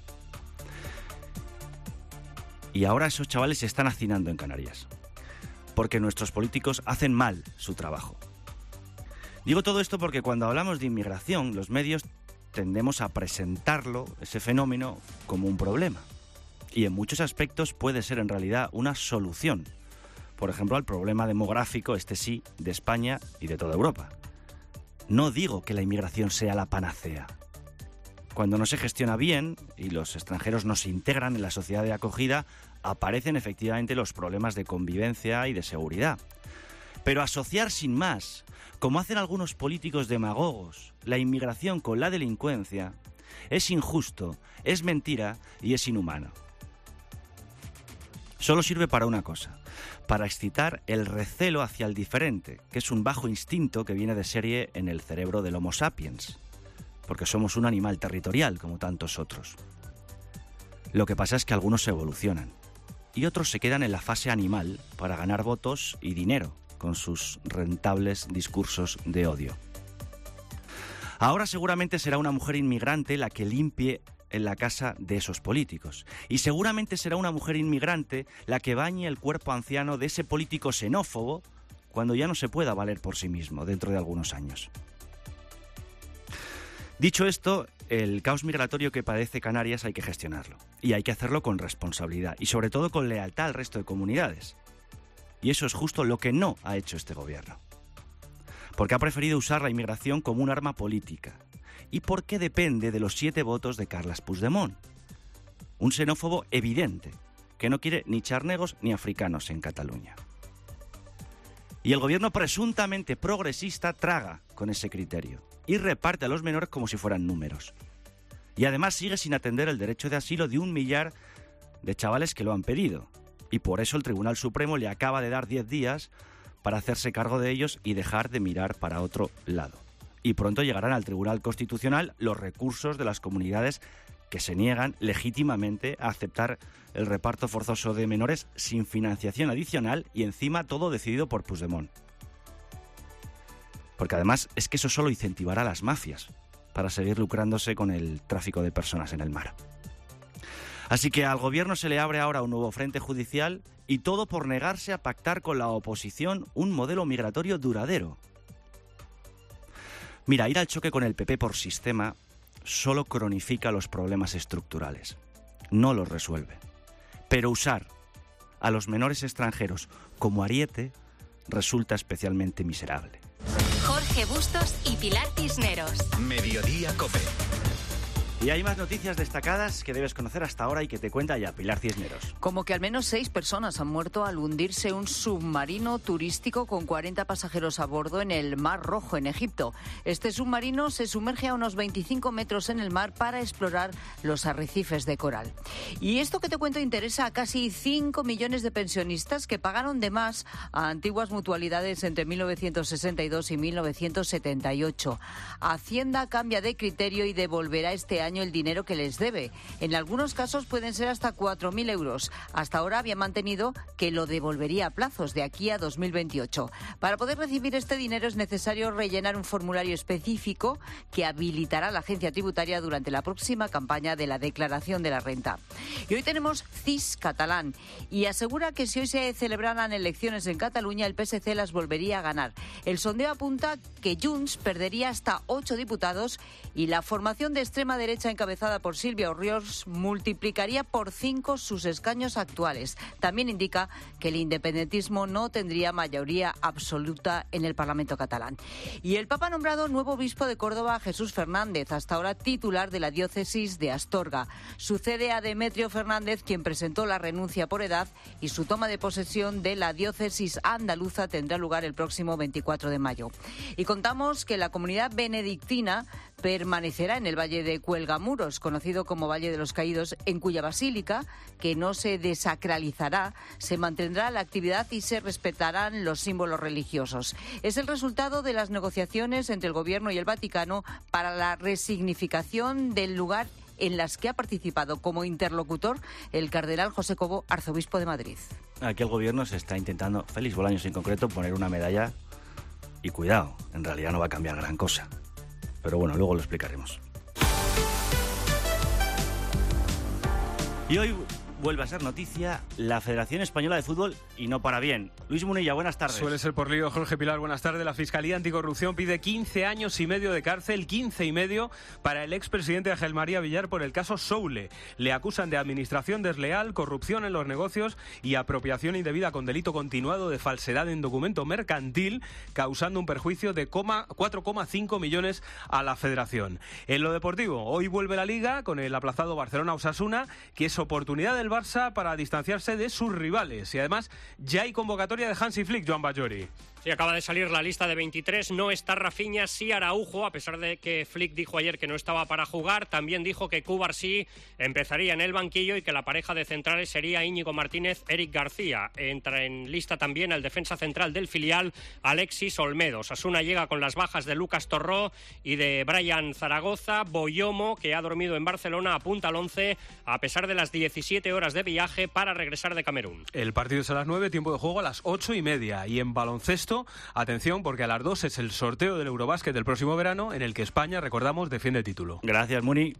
Y ahora esos chavales se están hacinando en Canarias, porque nuestros políticos hacen mal su trabajo. Digo todo esto porque cuando hablamos de inmigración, los medios tendemos a presentarlo, ese fenómeno, como un problema. Y en muchos aspectos puede ser en realidad una solución. Por ejemplo, al problema demográfico, este sí, de España y de toda Europa. No digo que la inmigración sea la panacea. Cuando no se gestiona bien y los extranjeros no se integran en la sociedad de acogida, aparecen efectivamente los problemas de convivencia y de seguridad. Pero asociar sin más, como hacen algunos políticos demagogos, la inmigración con la delincuencia, es injusto, es mentira y es inhumano. Solo sirve para una cosa, para excitar el recelo hacia el diferente, que es un bajo instinto que viene de serie en el cerebro del Homo sapiens, porque somos un animal territorial como tantos otros. Lo que pasa es que algunos se evolucionan y otros se quedan en la fase animal para ganar votos y dinero con sus rentables discursos de odio. Ahora seguramente será una mujer inmigrante la que limpie en la casa de esos políticos. Y seguramente será una mujer inmigrante la que bañe el cuerpo anciano de ese político xenófobo cuando ya no se pueda valer por sí mismo dentro de algunos años. Dicho esto, el caos migratorio que padece Canarias hay que gestionarlo. Y hay que hacerlo con responsabilidad y sobre todo con lealtad al resto de comunidades. Y eso es justo lo que no ha hecho este gobierno. Porque ha preferido usar la inmigración como un arma política. Y porque depende de los 7 votos de Carles Puigdemont. Un xenófobo evidente, que no quiere ni charnegos ni africanos en Cataluña. Y el gobierno presuntamente progresista traga con ese criterio y reparte a los menores como si fueran números. Y además sigue sin atender el derecho de asilo de 1 millar de chavales que lo han pedido. Y por eso el Tribunal Supremo le acaba de dar 10 días para hacerse cargo de ellos y dejar de mirar para otro lado. Y pronto llegarán al Tribunal Constitucional los recursos de las comunidades que se niegan legítimamente a aceptar el reparto forzoso de menores sin financiación adicional y encima todo decidido por Puigdemont. Porque además es que eso solo incentivará a las mafias para seguir lucrándose con el tráfico de personas en el mar. Así que al gobierno se le abre ahora un nuevo frente judicial y todo por negarse a pactar con la oposición un modelo migratorio duradero. Mira, ir al choque con el PP por sistema solo cronifica los problemas estructurales, no los resuelve. Pero usar a los menores extranjeros como ariete resulta especialmente miserable. Jorge Bustos y Pilar Cisneros. Mediodía COPE. Y hay más noticias destacadas que debes conocer hasta ahora y que te cuenta ya Pilar Cisneros. Como que al menos 6 personas han muerto al hundirse un submarino turístico con 40 pasajeros a bordo en el Mar Rojo, en Egipto. Este submarino se sumerge a unos 25 metros en el mar para explorar los arrecifes de coral. Y esto que te cuento interesa a casi 5 millones de pensionistas que pagaron de más a antiguas mutualidades entre 1962 y 1978. Hacienda cambia de criterio y devolverá este año el dinero que les debe. En algunos casos pueden ser hasta 4.000 euros. Hasta ahora había mantenido que lo devolvería a plazos de aquí a 2028. Para poder recibir este dinero es necesario rellenar un formulario específico que habilitará la agencia tributaria durante la próxima campaña de la declaración de la renta. Y hoy tenemos CIS catalán y asegura que si hoy se celebraran elecciones en Cataluña, el PSC las volvería a ganar. El sondeo apunta que Junts perdería hasta 8 diputados y la formación de extrema derecha encabezada por Sílvia Orriols multiplicaría por 5 sus escaños actuales. También indica que el independentismo no tendría mayoría absoluta en el Parlamento catalán. Y el Papa ha nombrado nuevo obispo de Córdoba a Jesús Fernández, hasta ahora titular de la diócesis de Astorga. Sucede a Demetrio Fernández, quien presentó la renuncia por edad, y su toma de posesión de la diócesis andaluza tendrá lugar el próximo 24 de mayo. Y contamos que la comunidad benedictina permanecerá en el Valle de Cuelgamuros, conocido como Valle de los Caídos, en cuya basílica, que no se desacralizará, se mantendrá la actividad y se respetarán los símbolos religiosos. Es el resultado de las negociaciones entre el Gobierno y el Vaticano para la resignificación del lugar en las que ha participado como interlocutor el cardenal José Cobo, arzobispo de Madrid. Aquí el Gobierno se está intentando, Félix Bolaños en concreto, poner una medalla y cuidado, en realidad no va a cambiar gran cosa. Pero bueno, luego lo explicaremos. Y hoy vuelve a ser noticia la Federación Española de Fútbol y no para bien. Luis Munilla, buenas tardes. Suele ser por lío, Jorge Pilar, buenas tardes. La Fiscalía Anticorrupción pide 15 años y medio de cárcel, 15 y medio, para el expresidente Ángel María Villar por el caso Soule. Le acusan de administración desleal, corrupción en los negocios y apropiación indebida con delito continuado de falsedad en documento mercantil, causando un perjuicio de 4,5 millones a la Federación. En lo deportivo, hoy vuelve la Liga con el aplazado Barcelona-Osasuna, que es oportunidad del Barça para distanciarse de sus rivales. Y además ya hay convocatoria de Hansi Flick, Joan Bajori. Sí, acaba de salir la lista de 23, no está Rafinha, sí Araujo, a pesar de que Flick dijo ayer que no estaba para jugar, también dijo que Cubarsí empezaría en el banquillo y que la pareja de centrales sería Íñigo Martínez, Eric García. Entra en lista también el defensa central del filial, Alexis Olmedo. Osasuna llega con las bajas de Lucas Torró y de Brian Zaragoza. Boyomo, que ha dormido en Barcelona, apunta al 11 a pesar de las 17 horas de viaje para regresar de Camerún. El partido es a las 9, tiempo de juego a las 8:30. Y en baloncesto, atención, porque a las 2 es el sorteo del Eurobásquet del próximo verano, en el que España, recordamos, defiende título. Gracias, Muni.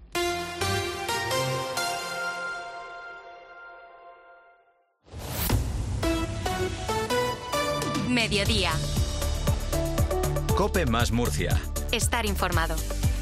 Mediodía. COPE más Murcia. Estar informado.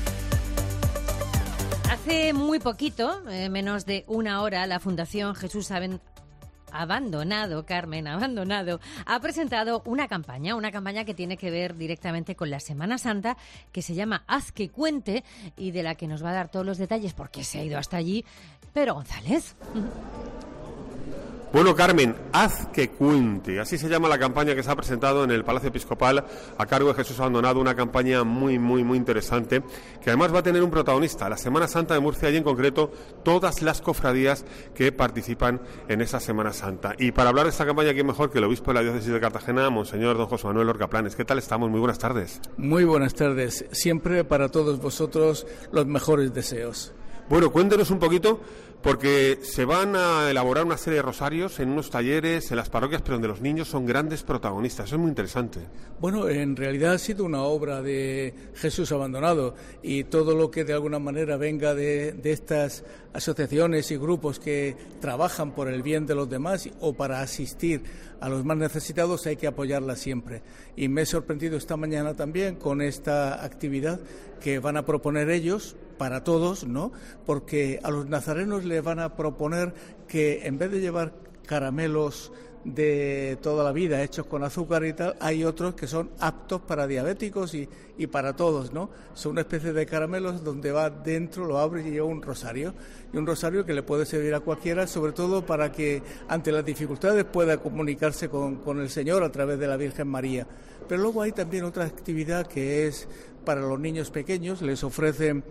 Hace muy poquito, menos de una hora, la Fundación Jesús Abandonado, ha presentado una campaña que tiene que ver directamente con la Semana Santa, que se llama Haz que cuente, y de la que nos va a dar todos los detalles porque se ha ido hasta allí Pedro González. Bueno, Carmen, haz que cuente. Así se llama la campaña que se ha presentado en el Palacio Episcopal a cargo de Jesús Abandonado, una campaña muy interesante, que además va a tener un protagonista, la Semana Santa de Murcia y en concreto todas las cofradías que participan en esa Semana Santa. Y para hablar de esta campaña, ¿quién mejor que el obispo de la diócesis de Cartagena, Monseñor don José Manuel Lorca Planes? ¿Qué tal estamos? Muy buenas tardes. Muy buenas tardes. Siempre para todos vosotros los mejores deseos. Bueno, cuéntenos un poquito, porque se van a elaborar una serie de rosarios en unos talleres, en las parroquias, pero donde los niños son grandes protagonistas. Eso es muy interesante. Bueno, en realidad ha sido una obra de Jesús Abandonado, y todo lo que de alguna manera venga de estas asociaciones y grupos que trabajan por el bien de los demás o para asistir a los más necesitados, hay que apoyarla siempre. Y me he sorprendido esta mañana también con esta actividad que van a proponer ellos para todos, ¿no? Porque a los nazarenos les van a proponer que en vez de llevar caramelos de toda la vida, hechos con azúcar y tal. Hay otros que son aptos para diabéticos y para todos, ¿no? Son una especie de caramelos donde va dentro, lo abre y lleva un rosario. Y un rosario que le puede servir a cualquiera, sobre todo para que ante las dificultades pueda comunicarse con el Señor a través de la Virgen María. Pero luego hay también otra actividad que es para los niños pequeños. Les ofrecen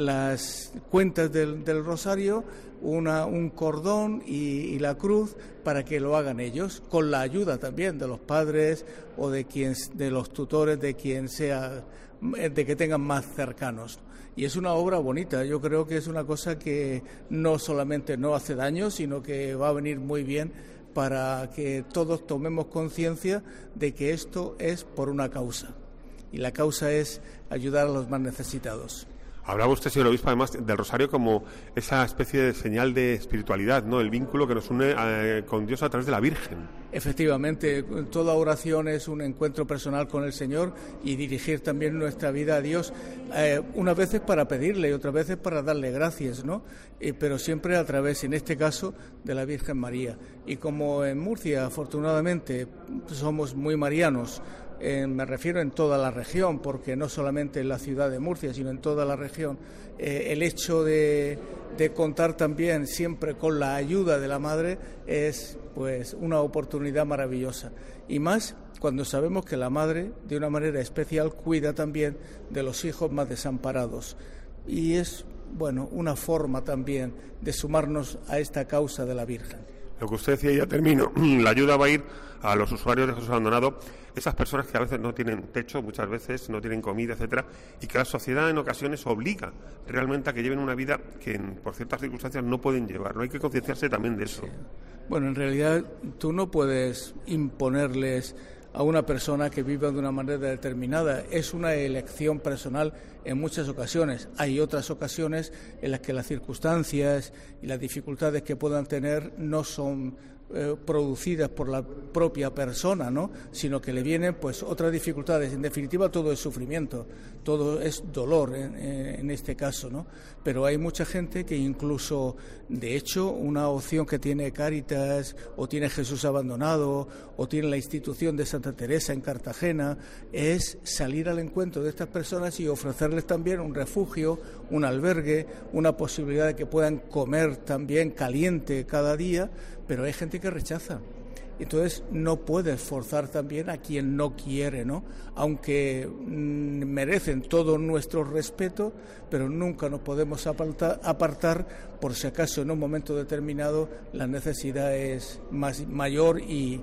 las cuentas del rosario, un cordón y la cruz para que lo hagan ellos, con la ayuda también de los padres o de los tutores, de quien sea, de que tengan más cercanos. Y es una obra bonita. Yo creo que es una cosa que no solamente no hace daño, sino que va a venir muy bien para que todos tomemos conciencia de que esto es por una causa. Y la causa es ayudar a los más necesitados. Hablaba usted, señor obispo, además del rosario como esa especie de señal de espiritualidad, ¿no? El vínculo que nos une con Dios a través de la Virgen. Efectivamente, toda oración es un encuentro personal con el Señor y dirigir también nuestra vida a Dios, unas veces para pedirle y otras veces para darle gracias, ¿no? Pero siempre a través, en este caso, de la Virgen María. Y como en Murcia, afortunadamente, somos muy marianos, me refiero en toda la región, porque no solamente en la ciudad de Murcia, sino en toda la región, el hecho de contar también siempre con la ayuda de la Madre es pues una oportunidad maravillosa. Y más cuando sabemos que la Madre, de una manera especial, cuida también de los hijos más desamparados. Y es, bueno, una forma también de sumarnos a esta causa de la Virgen. Lo que usted decía, y ya termino, la ayuda va a ir a los usuarios de Jesús Abandonado, esas personas que a veces no tienen techo, muchas veces no tienen comida, etcétera, y que la sociedad en ocasiones obliga realmente a que lleven una vida que por ciertas circunstancias no pueden llevar. No hay que concienciarse también de eso. Sí. Bueno, en realidad tú no puedes imponerles a una persona que viva de una manera determinada. Es una elección personal en muchas ocasiones. Hay otras ocasiones en las que las circunstancias y las dificultades que puedan tener no son producidas por la propia persona, ¿no? Sino que le vienen pues otras dificultades. En definitiva, todo es sufrimiento, todo es dolor en este caso, ¿no? Pero hay mucha gente que incluso, de hecho, una opción que tiene Cáritas o tiene Jesús Abandonado o tiene la institución de Santa Teresa en Cartagena, es salir al encuentro de estas personas y ofrecerles también un refugio, un albergue, una posibilidad de que puedan comer también caliente cada día, pero hay gente que rechaza. Entonces no puedes forzar también a quien no quiere, ¿no? Aunque merecen todo nuestro respeto, pero nunca nos podemos apartar por si acaso en un momento determinado la necesidad es mayor y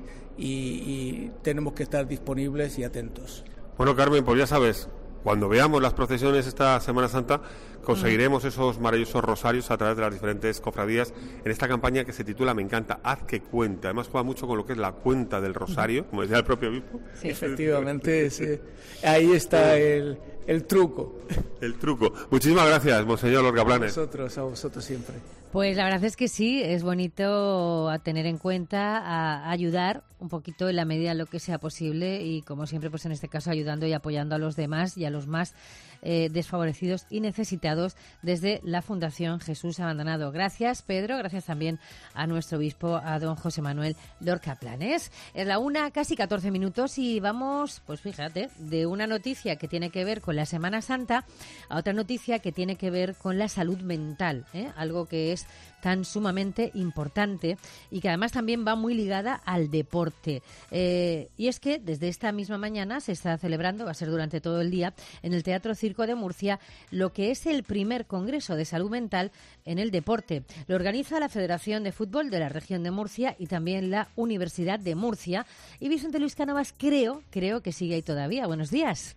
tenemos que estar disponibles y atentos. Bueno, Carmen, pues ya sabes, cuando veamos las procesiones esta Semana Santa, conseguiremos esos maravillosos rosarios a través de las diferentes cofradías en esta campaña que se titula, me encanta, Haz que cuente. Además juega mucho con lo que es la cuenta del rosario, como decía el propio obispo. Sí, efectivamente, sí. Ahí está el truco. El truco. Muchísimas gracias, monseñor Lorca Planes. A vosotros siempre. Pues la verdad es que sí, es bonito a tener en cuenta, a ayudar un poquito en la medida de lo que sea posible y, como siempre, pues en este caso ayudando y apoyando a los demás y a los más desfavorecidos y necesitados desde la Fundación Jesús Abandonado. Gracias, Pedro, gracias también a nuestro obispo, a don José Manuel Lorca Planes. Es la 1, casi 14 minutos y vamos, pues fíjate, de una noticia que tiene que ver con la Semana Santa a otra noticia que tiene que ver con la salud mental, algo que es tan sumamente importante y que además también va muy ligada al deporte. Y es que desde esta misma mañana se está celebrando, va a ser durante todo el día, en el Teatro Circo de Murcia, lo que es el primer Congreso de Salud Mental en el deporte. Lo organiza la Federación de Fútbol de la región de Murcia y también la Universidad de Murcia. Y Vicente Luis Cánovas creo que sigue ahí todavía. Buenos días.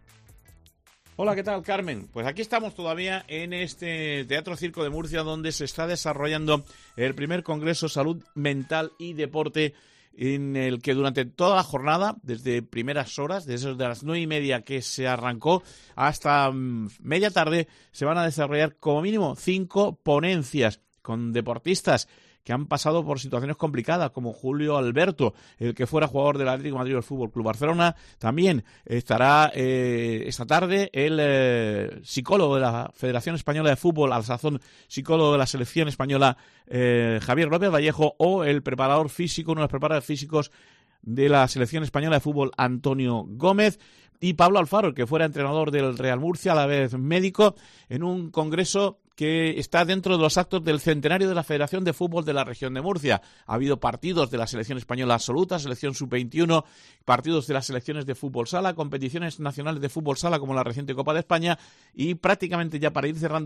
Hola, ¿qué tal, Carmen? Pues aquí estamos todavía en este Teatro Circo de Murcia, donde se está desarrollando el primer Congreso Salud Mental y Deporte, en el que durante toda la jornada, desde primeras horas, desde las 9:30 que se arrancó hasta media tarde, se van a desarrollar como mínimo 5 ponencias con deportistas que han pasado por situaciones complicadas, como Julio Alberto, el que fuera jugador del Atlético de Madrid o del Fútbol Club Barcelona. También estará esta tarde el psicólogo de la Federación Española de Fútbol, al sazón psicólogo de la selección española, Javier López Vallejo, o el preparador físico, uno de los preparadores físicos de la selección española de fútbol, Antonio Gómez, y Pablo Alfaro, el que fuera entrenador del Real Murcia, a la vez médico, en un congreso que está dentro de los actos del centenario de la Federación de Fútbol de la región de Murcia. Ha habido partidos de la selección española absoluta, selección sub-21, partidos de las selecciones de fútbol sala, competiciones nacionales de fútbol sala como la reciente Copa de España, y prácticamente ya para ir cerrando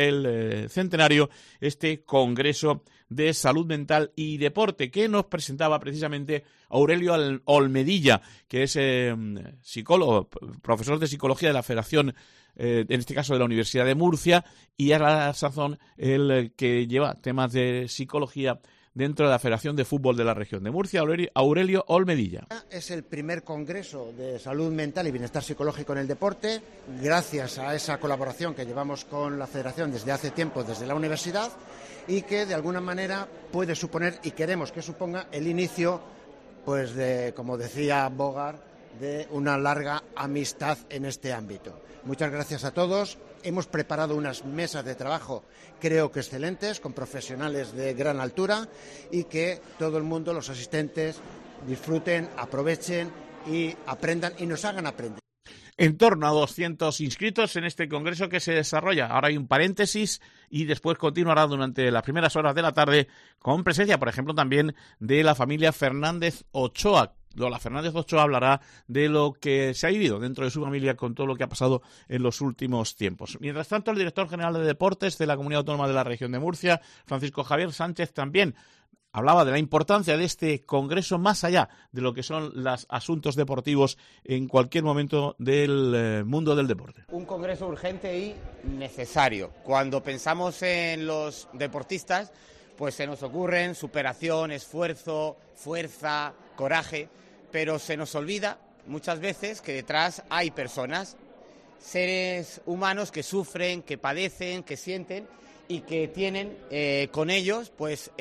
el centenario, este congreso de salud mental y deporte que nos presentaba precisamente Aurelio Olmedilla, que es psicólogo, profesor de psicología de la Federación, en este caso de la Universidad de Murcia, y a la sazón el que lleva temas de psicología dentro de la Federación de Fútbol de la región de Murcia, Aurelio Olmedilla. Es el primer congreso de salud mental y bienestar psicológico en el deporte, gracias a esa colaboración que llevamos con la Federación desde hace tiempo, desde la universidad, y que de alguna manera puede suponer, y queremos que suponga, el inicio, pues de, como decía Bogart, de una larga amistad en este ámbito. Muchas gracias a todos. Hemos preparado unas mesas de trabajo, creo que excelentes, con profesionales de gran altura, y que todo el mundo, los asistentes, disfruten, aprovechen y aprendan y nos hagan aprender. En torno a 200 inscritos en este congreso que se desarrolla. Ahora hay un paréntesis y después continuará durante las primeras horas de la tarde con presencia, por ejemplo, también de la familia Fernández Ochoa. Lola Fernández Ochoa hablará de lo que se ha vivido dentro de su familia con todo lo que ha pasado en los últimos tiempos. Mientras tanto, el director general de Deportes de la Comunidad Autónoma de la Región de Murcia, Francisco Javier Sánchez, también hablaba de la importancia de este congreso más allá de lo que son los asuntos deportivos en cualquier momento del mundo del deporte. Un congreso urgente y necesario. Cuando pensamos en los deportistas, pues se nos ocurren superación, esfuerzo, fuerza, coraje, pero se nos olvida muchas veces que detrás hay personas, seres humanos que sufren, que padecen, que sienten y que tienen con ellos pues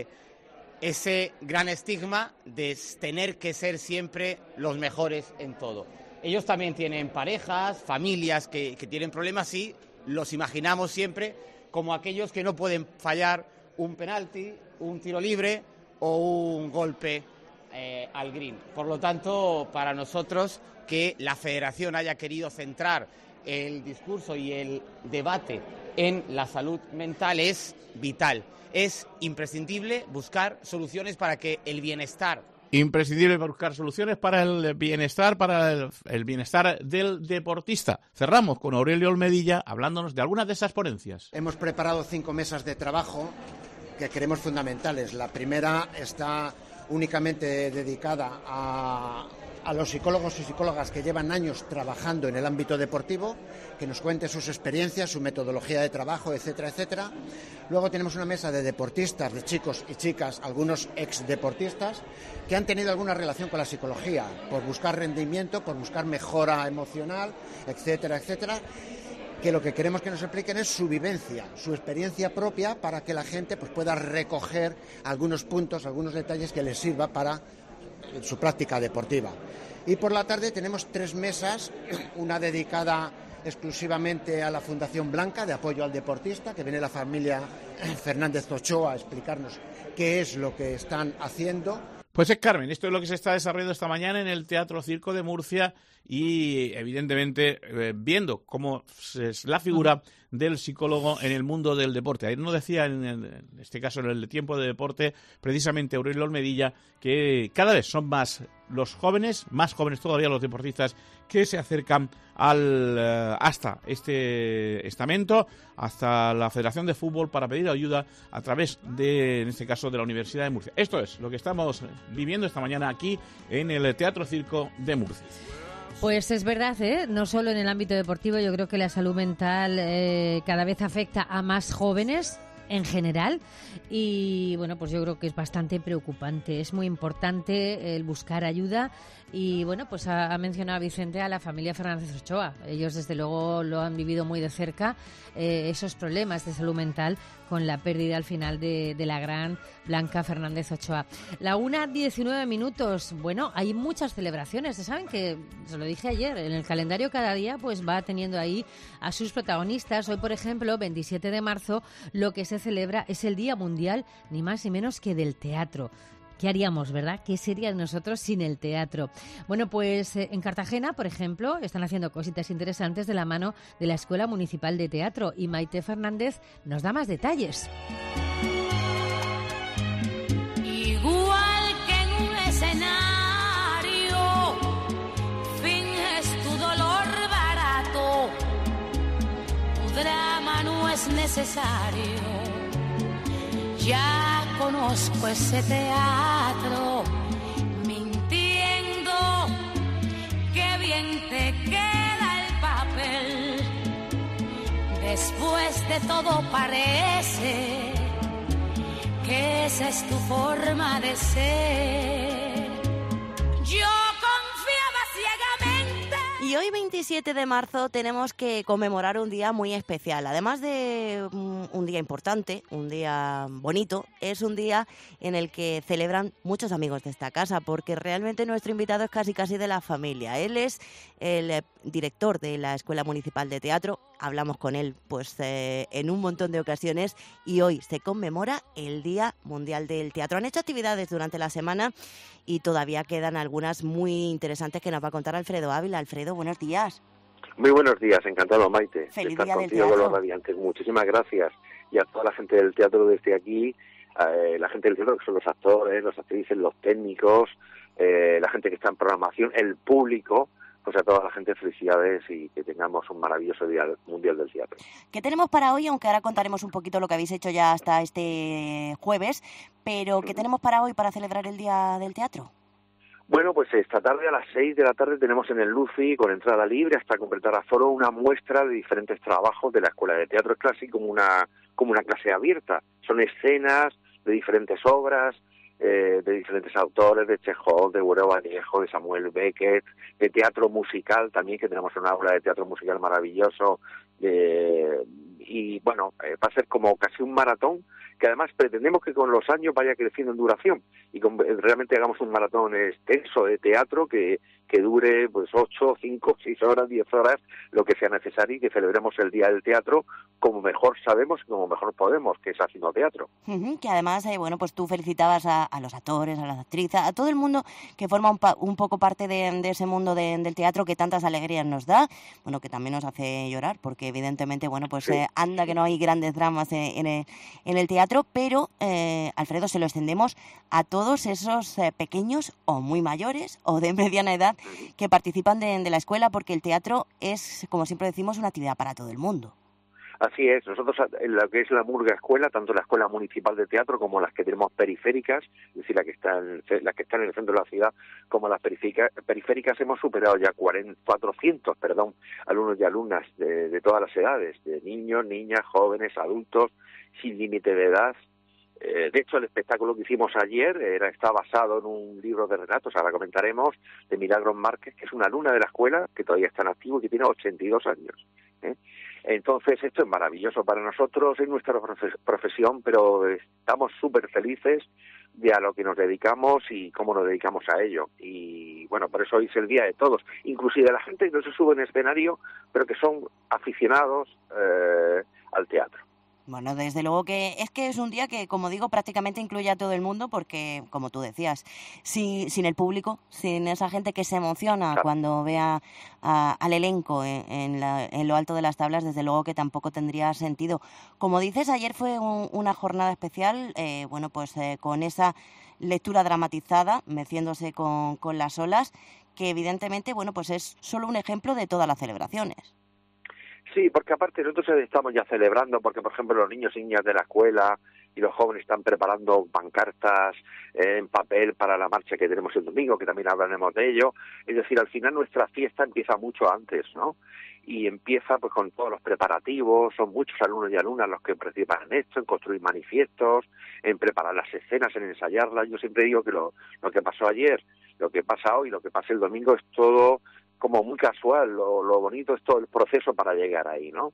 ese gran estigma de tener que ser siempre los mejores en todo. Ellos también tienen parejas, familias que tienen problemas y los imaginamos siempre como aquellos que no pueden fallar un penalti, un tiro libre o un golpe al green. Por lo tanto, para nosotros que la Federación haya querido centrar el discurso y el debate en la salud mental es vital. Es imprescindible buscar soluciones para que el bienestar... Imprescindible buscar soluciones para el bienestar, el bienestar del deportista. Cerramos con Aurelio Olmedilla hablándonos de algunas de esas ponencias. Hemos preparado 5 mesas de trabajo que creemos fundamentales. La primera está únicamente dedicada a los psicólogos y psicólogas que llevan años trabajando en el ámbito deportivo, que nos cuenten sus experiencias, su metodología de trabajo, etcétera, etcétera. Luego tenemos una mesa de deportistas, de chicos y chicas, algunos exdeportistas, que han tenido alguna relación con la psicología, por buscar rendimiento, por buscar mejora emocional, etcétera, etcétera, que lo que queremos que nos expliquen es su vivencia, su experiencia propia, para que la gente pues pueda recoger algunos puntos, algunos detalles que les sirva para su práctica deportiva. Y por la tarde tenemos 3 mesas, una dedicada exclusivamente a la Fundación Blanca de apoyo al deportista, que viene la familia Fernández Ochoa a explicarnos qué es lo que están haciendo. Pues es Carmen, esto es lo que se está desarrollando esta mañana en el Teatro Circo de Murcia y evidentemente viendo cómo es la figura del psicólogo en el mundo del deporte. Ayer nos decía, en este caso en el tiempo de deporte, precisamente Aurelio Olmedilla, que cada vez son más los jóvenes, más jóvenes todavía los deportistas, que se acercan hasta este estamento, hasta la Federación de Fútbol, para pedir ayuda a través de, en este caso, de la Universidad de Murcia. Esto es lo que estamos viviendo esta mañana aquí en el Teatro Circo de Murcia. Pues es verdad, no solo en el ámbito deportivo, yo creo que la salud mental cada vez afecta a más jóvenes, en general, y bueno, pues yo creo que es bastante preocupante. Es muy importante el buscar ayuda y bueno, pues ha mencionado Vicente a la familia Fernández Ochoa. Ellos desde luego lo han vivido muy de cerca, esos problemas de salud mental con la pérdida al final de la gran Blanca Fernández Ochoa. La 1:19. Bueno, hay muchas celebraciones. Saben que, se lo dije ayer, en el calendario cada día pues va teniendo ahí a sus protagonistas. Hoy, por ejemplo, 27 de marzo, lo que se celebra es el Día Mundial, ni más ni menos que del teatro. ¿Qué haríamos, verdad? ¿Qué sería de nosotros sin el teatro? Bueno, pues en Cartagena, por ejemplo, están haciendo cositas interesantes de la mano de la Escuela Municipal de Teatro y Maite Fernández nos da más detalles. Igual que en un escenario, finges tu dolor barato, tu drama no es necesario. Ya conozco ese teatro, mintiendo, qué bien te queda el papel. Después de todo parece que esa es tu forma de ser. Yo confiaba ciegamente. Y hoy, 27 de marzo, tenemos que conmemorar un día muy especial. Además de un día importante, un día bonito, es un día en el que celebran muchos amigos de esta casa, porque realmente nuestro invitado es casi de la familia. Él es el director de la Escuela Municipal de Teatro. Hablamos con él pues en un montón de ocasiones y hoy se conmemora el Día Mundial del Teatro. Han hecho actividades durante la semana y todavía quedan algunas muy interesantes que nos va a contar Alfredo Ávila. Alfredo, buenos días. Muy buenos días, encantado, Maite. Feliz estar día del contigo con teatro. los radiantes. Muchísimas gracias. Y a toda la gente del teatro desde aquí, la gente del teatro que son los actores, las actrices, los técnicos, la gente que está en programación, el público, pues a toda la gente felicidades y que tengamos un maravilloso Día Mundial del Teatro. ¿Qué tenemos para hoy? Aunque ahora contaremos un poquito lo que habéis hecho ya hasta este jueves, pero ¿qué tenemos para hoy para celebrar el Día del Teatro? Bueno, pues esta tarde a las 6 de la tarde tenemos en el Lucy, con entrada libre hasta completar aforo, una muestra de diferentes trabajos de la Escuela de Teatro. Es casi como una clase abierta. Son escenas de diferentes obras, de diferentes autores, de Chekhov, de Güero Vallejo, de Samuel Beckett, de teatro musical también, que tenemos una aula de teatro musical maravilloso. Y bueno, va a ser como casi un maratón, que además pretendemos que con los años vaya creciendo en duración y realmente hagamos un maratón extenso de teatro que dure pues 8, 5, 6 horas, 10 horas, lo que sea necesario, y que celebremos el Día del Teatro como mejor sabemos y como mejor podemos, que es haciendo teatro. Que además, bueno, pues tú felicitabas a los actores, a las actrices, a todo el mundo que forma un poco parte de ese mundo del teatro que tantas alegrías nos da, bueno, que también nos hace llorar, porque evidentemente, bueno, pues sí. Anda que no hay grandes dramas en el teatro, pero, Alfredo, se lo extendemos a todos esos pequeños o muy mayores o de mediana edad que participan de la escuela, porque el teatro es, como siempre decimos, una actividad para todo el mundo. Así es, nosotros en lo que es la Murga Escuela, tanto la Escuela Municipal de Teatro como las que tenemos periféricas, es decir, las que están en el centro de la ciudad, como las periféricas, hemos superado ya 400 alumnos y alumnas de todas las edades, de niños, niñas, jóvenes, adultos, sin límite de edad. De hecho, el espectáculo que hicimos ayer está basado en un libro de relatos, ahora comentaremos, de Milagros Márquez, que es una alumna de la escuela que todavía está en activo y que tiene 82 años. Entonces, esto es maravilloso para nosotros, es nuestra profesión, pero estamos súper felices de a lo que nos dedicamos y cómo nos dedicamos a ello. Y bueno, por eso hoy es el día de todos, inclusive de la gente que no se sube en escenario, pero que son aficionados al teatro. Bueno, desde luego que es un día que, como digo, prácticamente incluye a todo el mundo porque, como tú decías, sin el público, sin esa gente que se emociona cuando vea al elenco en lo alto de las tablas, desde luego que tampoco tendría sentido. Como dices, ayer fue una jornada especial, bueno, pues con esa lectura dramatizada, meciéndose con las olas, que evidentemente, bueno, pues es solo un ejemplo de todas las celebraciones. Sí, porque aparte nosotros estamos ya celebrando, porque por ejemplo los niños y niñas de la escuela y los jóvenes están preparando pancartas en papel para la marcha que tenemos el domingo, que también hablaremos de ello. Es decir, al final nuestra fiesta empieza mucho antes, ¿no? y empieza pues con todos los preparativos. Son muchos alumnos y alumnas los que participan en esto, en construir manifiestos, en preparar las escenas, en ensayarlas. Yo siempre digo que lo que pasó ayer, lo que pasa hoy, lo que pasa el domingo es todo como muy casual. Lo bonito es todo el proceso para llegar ahí, ¿no?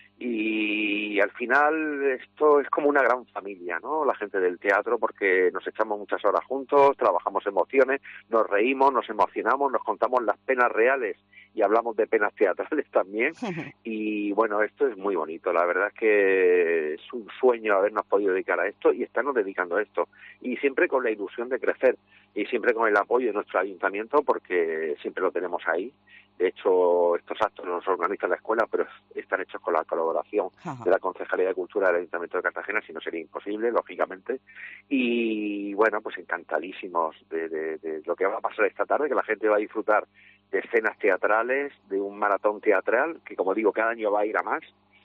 Y al final esto es como una gran familia, ¿no? La gente del teatro, porque nos echamos muchas horas juntos, trabajamos emociones, nos reímos, nos emocionamos, nos contamos las penas reales y hablamos de penas teatrales también. Y bueno, esto es muy bonito. La verdad es que es un sueño habernos podido dedicar a esto y estarnos dedicando a esto. Y siempre con la ilusión de crecer y siempre con el apoyo de nuestro ayuntamiento, porque siempre lo tenemos ahí. De hecho, estos actos los organiza la escuela, pero están hechos con la colaboración de la Concejalía de Cultura del Ayuntamiento de Cartagena, si no sería imposible, lógicamente. Y bueno, pues encantadísimos de lo que va a pasar esta tarde, que la gente va a disfrutar de escenas teatrales, de un maratón teatral, que como digo, cada año va a ir a más,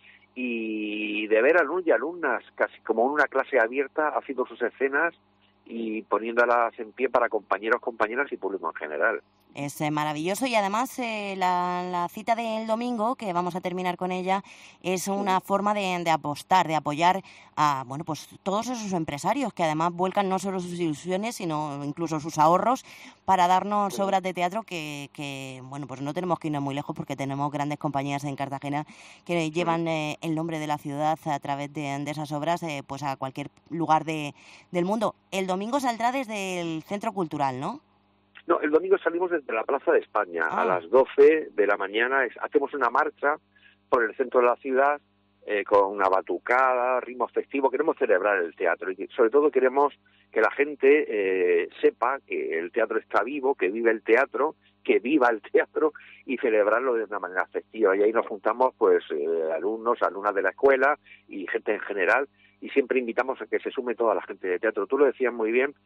y de ver alumnos y alumnas, casi como en una clase abierta, haciendo sus escenas y poniéndolas en pie para compañeros, compañeras y público en general. Es maravilloso y además la cita del domingo, que vamos a terminar con ella, es una forma de apostar, de apoyar a pues todos esos empresarios que además vuelcan no solo sus ilusiones, sino incluso sus ahorros para darnos obras de teatro que pues no tenemos que irnos muy lejos, porque tenemos grandes compañías en Cartagena que llevan el nombre de la ciudad a través de esas obras pues a cualquier lugar del mundo. El domingo saldrá desde el Centro Cultural, ¿no? No, el domingo salimos desde la Plaza de España a las 12 de la mañana. Hacemos una marcha por el centro de la ciudad con una batucada, ritmos festivos. Queremos celebrar el teatro y sobre todo queremos que la gente sepa que el teatro está vivo, que vive el teatro, que viva el teatro y celebrarlo de una manera festiva. Y ahí nos juntamos pues alumnos, alumnas de la escuela y gente en general. Y siempre invitamos a que se sume toda la gente de teatro. Tú lo decías muy bien,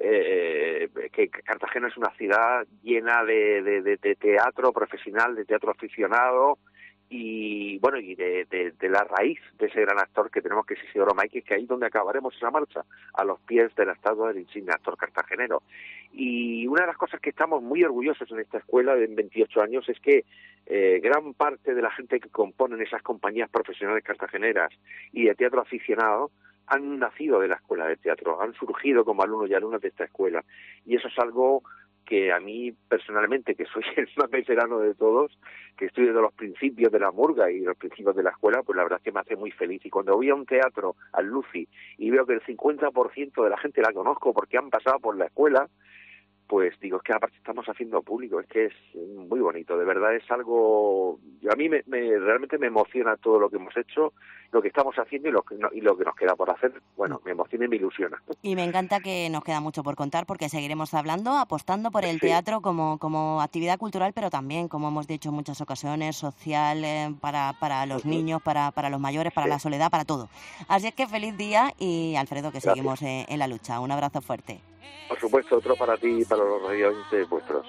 que Cartagena es una ciudad llena de teatro profesional, de teatro aficionado y bueno, y de la raíz de ese gran actor que tenemos, que es Isidoro Máiquez, que ahí es donde acabaremos esa marcha, a los pies de la estatua del insigne actor cartagenero. Y una de las cosas que estamos muy orgullosos en esta escuela en 28 años es que gran parte de la gente que componen esas compañías profesionales cartageneras y de teatro aficionado han nacido de la escuela de teatro, han surgido como alumnos y alumnas de esta escuela. Y eso es algo que a mí personalmente, que soy el más veterano de todos, que estoy desde los principios de la murga y los principios de la escuela, pues la verdad es que me hace muy feliz. Y cuando voy a un teatro, al Lucy, y veo que el 50% de la gente la conozco porque han pasado por la escuela, pues digo, es que aparte estamos haciendo público, es que es muy bonito, de verdad es algo... A mí realmente me emociona todo lo que hemos hecho, lo que estamos haciendo y lo que nos queda por hacer. Bueno, me emociona y me ilusiona. Y me encanta que nos queda mucho por contar, porque seguiremos hablando, apostando por el teatro como actividad cultural, pero también, como hemos dicho en muchas ocasiones, social, para los niños, para los mayores, para la soledad, para todo. Así es que feliz día y Alfredo, que seguimos en la lucha. Un abrazo fuerte. Por supuesto, otro para ti y para los radioyentes vuestros.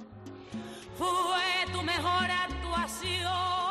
Fue tu mejor actuación,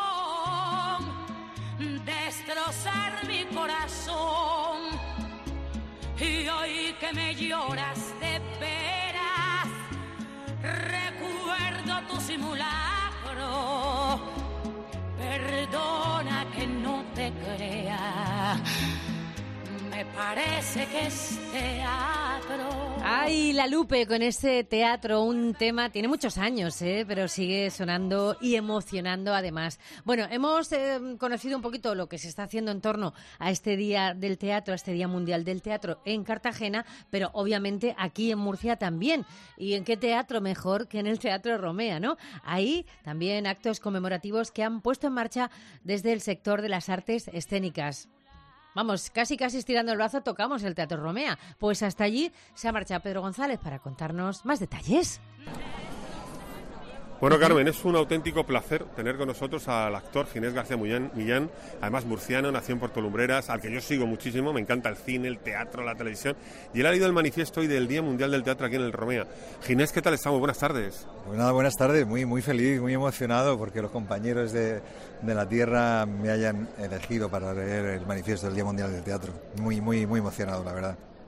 destrozar mi corazón. Y hoy que me lloras de veras, recuerdo tu simulacro. Perdona que no te crea, me parece que es teatro. Ay, La Lupe con ese teatro, un tema, tiene muchos años, pero sigue sonando y emocionando además. Bueno, hemos conocido un poquito lo que se está haciendo en torno a este Día del Teatro, a este Día Mundial del Teatro en Cartagena, pero obviamente aquí en Murcia también. ¿Y en qué teatro mejor que en el Teatro Romea, no? Ahí también actos conmemorativos que han puesto en marcha desde el sector de las artes escénicas. Vamos, casi estirando el brazo tocamos el Teatro Romea. Pues hasta allí se ha marchado Pedro González para contarnos más detalles. Bueno, Carmen, es un auténtico placer tener con nosotros al actor Ginés García Millán, además murciano, nació en Puerto Lumbreras, al que yo sigo muchísimo, me encanta el cine, el teatro, la televisión, y él ha leído el manifiesto hoy del Día Mundial del Teatro aquí en el Romea. Ginés, ¿qué tal estamos? Buenas tardes. Pues nada, buenas tardes, muy feliz, muy emocionado porque los compañeros de la tierra me hayan elegido para leer el manifiesto del Día Mundial del Teatro. Muy emocionado, la verdad.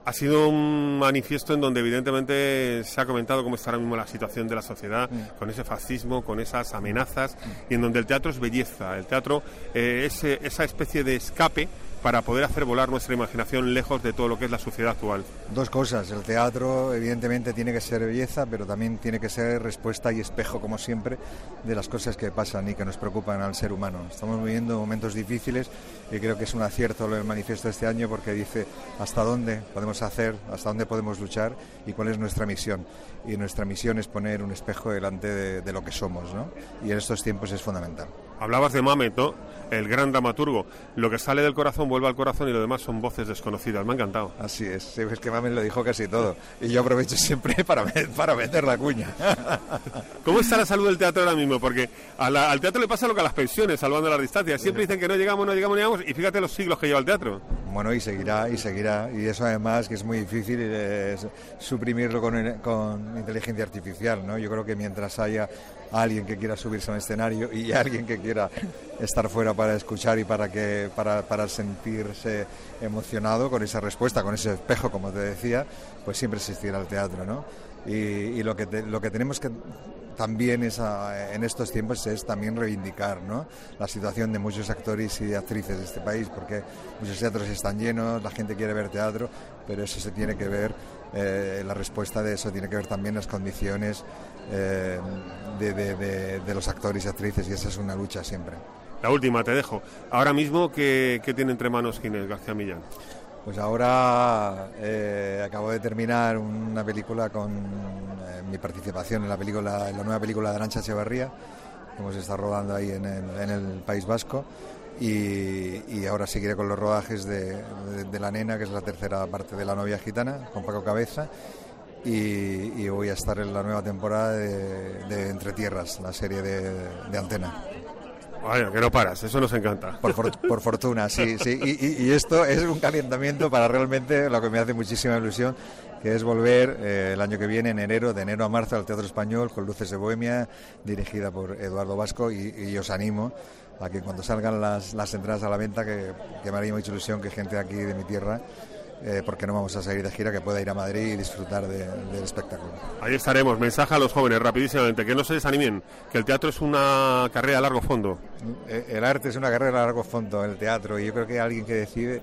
Ha sido un manifiesto en donde evidentemente se ha comentado cómo está ahora mismo la situación de la sociedad, con ese fascismo, con esas amenazas, y en donde el teatro es belleza, el teatro es esa especie de escape para poder hacer volar nuestra imaginación lejos de todo lo que es la sociedad actual. Dos cosas, el teatro evidentemente tiene que ser belleza, pero también tiene que ser respuesta y espejo, como siempre, de las cosas que pasan y que nos preocupan al ser humano. Estamos viviendo momentos difíciles y creo que es un acierto el manifiesto de este año, porque dice hasta dónde podemos hacer, hasta dónde podemos luchar y cuál es nuestra misión. Y nuestra misión es poner un espejo delante de lo que somos, ¿no? Y en estos tiempos es fundamental. Hablabas de Mamet, ¿no? El gran dramaturgo. Lo que sale del corazón vuelve al corazón y lo demás son voces desconocidas. Me ha encantado. Así es que Mamet lo dijo casi todo. Y yo aprovecho siempre para meter la cuña. ¿Cómo está la salud del teatro ahora mismo? Porque al teatro le pasa lo que a las pensiones, salvando las distancias. Siempre dicen que no llegamos, y fíjate los siglos que lleva el teatro. Bueno, y seguirá. Y eso además que es muy difícil suprimirlo con inteligencia artificial, ¿no? Yo creo que mientras haya alguien que quiera subirse a un escenario y alguien que quiera estar fuera para escuchar y para sentirse emocionado con esa respuesta, con ese espejo, como te decía, pues siempre existirá el teatro, ¿no? Y lo que tenemos que también en estos tiempos es también reivindicar, ¿no?, la situación de muchos actores y actrices de este país, porque muchos teatros están llenos, la gente quiere ver teatro, pero eso se tiene que ver, la respuesta de eso tiene que ver también las condiciones de los actores y actrices, y esa es una lucha siempre. La última, te dejo. Ahora mismo, ¿qué tiene entre manos Ginés García Millán? Pues ahora acabo de terminar una película con mi participación en la nueva película de Arantxa Echevarría, que hemos estado rodando ahí en el País Vasco, y ahora seguiré con los rodajes de La Nena, que es la tercera parte de La Novia Gitana, con Paco Cabeza, y voy a estar en la nueva temporada de Entre Tierras, la serie de Antena. Vaya, que no paras, eso nos encanta. Por fortuna, sí. Y esto es un calentamiento para realmente lo que me hace muchísima ilusión, que es volver el año que viene, de enero a marzo, al Teatro Español, con Luces de Bohemia, dirigida por Eduardo Vasco, y os animo a que cuando salgan las entradas a la venta, que me haría mucha ilusión que gente aquí de mi tierra, porque no vamos a salir de gira, que pueda ir a Madrid y disfrutar del espectáculo. Ahí estaremos. Mensaje a los jóvenes, rapidísimamente, que no se desanimen, que el teatro es una carrera a largo fondo. El arte es una carrera a largo fondo, el teatro, y yo creo que alguien que decide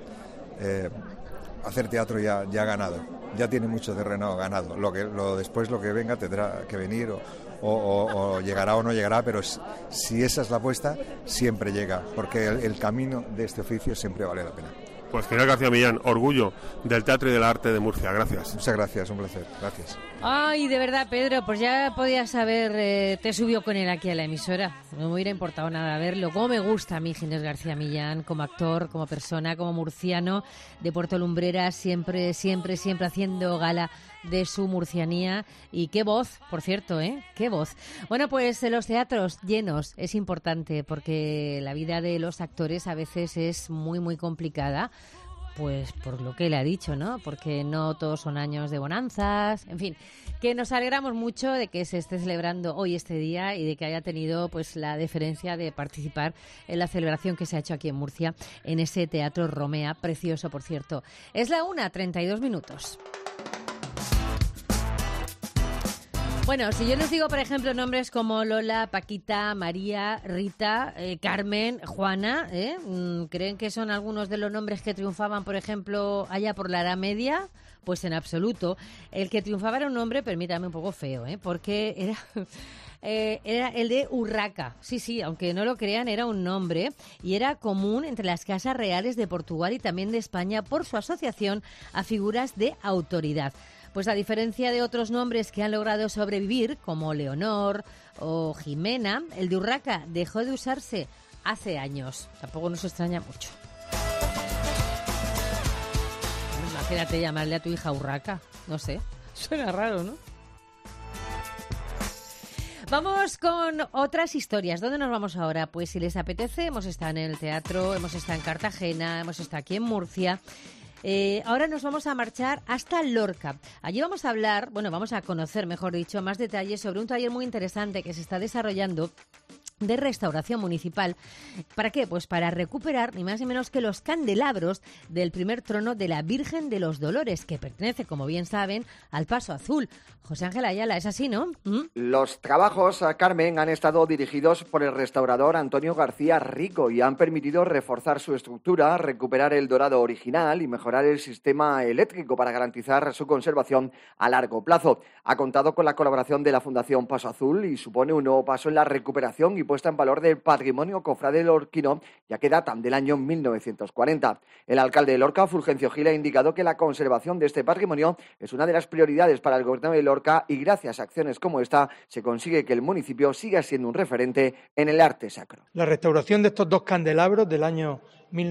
hacer teatro ya ha ganado, ya tiene mucho terreno ganado. Después lo que venga tendrá que venir, o llegará o no llegará, pero si esa es la apuesta, siempre llega, porque el camino de este oficio siempre vale la pena. Pues Ginés García Millán, orgullo del teatro y del arte de Murcia. Gracias. Muchas gracias, un placer. Gracias. Ay, de verdad, Pedro, pues ya podías te subió con él aquí a la emisora. No me hubiera importado nada verlo. Cómo me gusta a mí Ginés García Millán, como actor, como persona, como murciano de Puerto Lumbreras, siempre haciendo gala de su murcianía. Y qué voz, por cierto, qué voz. Bueno, pues los teatros llenos es importante, porque la vida de los actores a veces es muy, muy complicada. Pues por lo que le ha dicho, ¿no? Porque no todos son años de bonanzas. En fin, que nos alegramos mucho de que se esté celebrando hoy este día y de que haya tenido pues la deferencia de participar en la celebración que se ha hecho aquí en Murcia, en ese Teatro Romea, precioso, por cierto. Es la 1:32. Bueno, si yo les digo, por ejemplo, nombres como Lola, Paquita, María, Rita, Carmen, Juana, ¿creen que son algunos de los nombres que triunfaban, por ejemplo, allá por la Edad Media? Pues en absoluto. El que triunfaba era un nombre, permítame, un poco feo, porque era el de Urraca. Sí, aunque no lo crean, era un nombre y era común entre las casas reales de Portugal y también de España por su asociación a figuras de autoridad. Pues a diferencia de otros nombres que han logrado sobrevivir, como Leonor o Jimena, el de Urraca dejó de usarse hace años. Tampoco nos extraña mucho. Imagínate llamarle a tu hija Urraca. No sé, suena raro, ¿no? Vamos con otras historias. ¿Dónde nos vamos ahora? Pues si les apetece, hemos estado en el teatro, hemos estado en Cartagena, hemos estado aquí en Murcia. Ahora nos vamos a marchar hasta Lorca. Allí vamos a conocer, mejor dicho, más detalles sobre un taller muy interesante que se está desarrollando de Restauración Municipal. ¿Para qué? Pues para recuperar ni más ni menos que los candelabros del primer trono de la Virgen de los Dolores, que pertenece, como bien saben, al Paso Azul. José Ángel Ayala, ¿es así, no? Los trabajos, Carmen, han estado dirigidos por el restaurador Antonio García Rico y han permitido reforzar su estructura, recuperar el dorado original y mejorar el sistema eléctrico para garantizar su conservación a largo plazo. Ha contado con la colaboración de la Fundación Paso Azul y supone un nuevo paso en la recuperación y puesta en valor del patrimonio cofrade lorquino, ya que datan del año 1940. El alcalde de Lorca, Fulgencio Gil, ha indicado que la conservación de este patrimonio es una de las prioridades para el gobierno de Lorca y gracias a acciones como esta se consigue que el municipio siga siendo un referente en el arte sacro. La restauración de estos 2 candelabros del año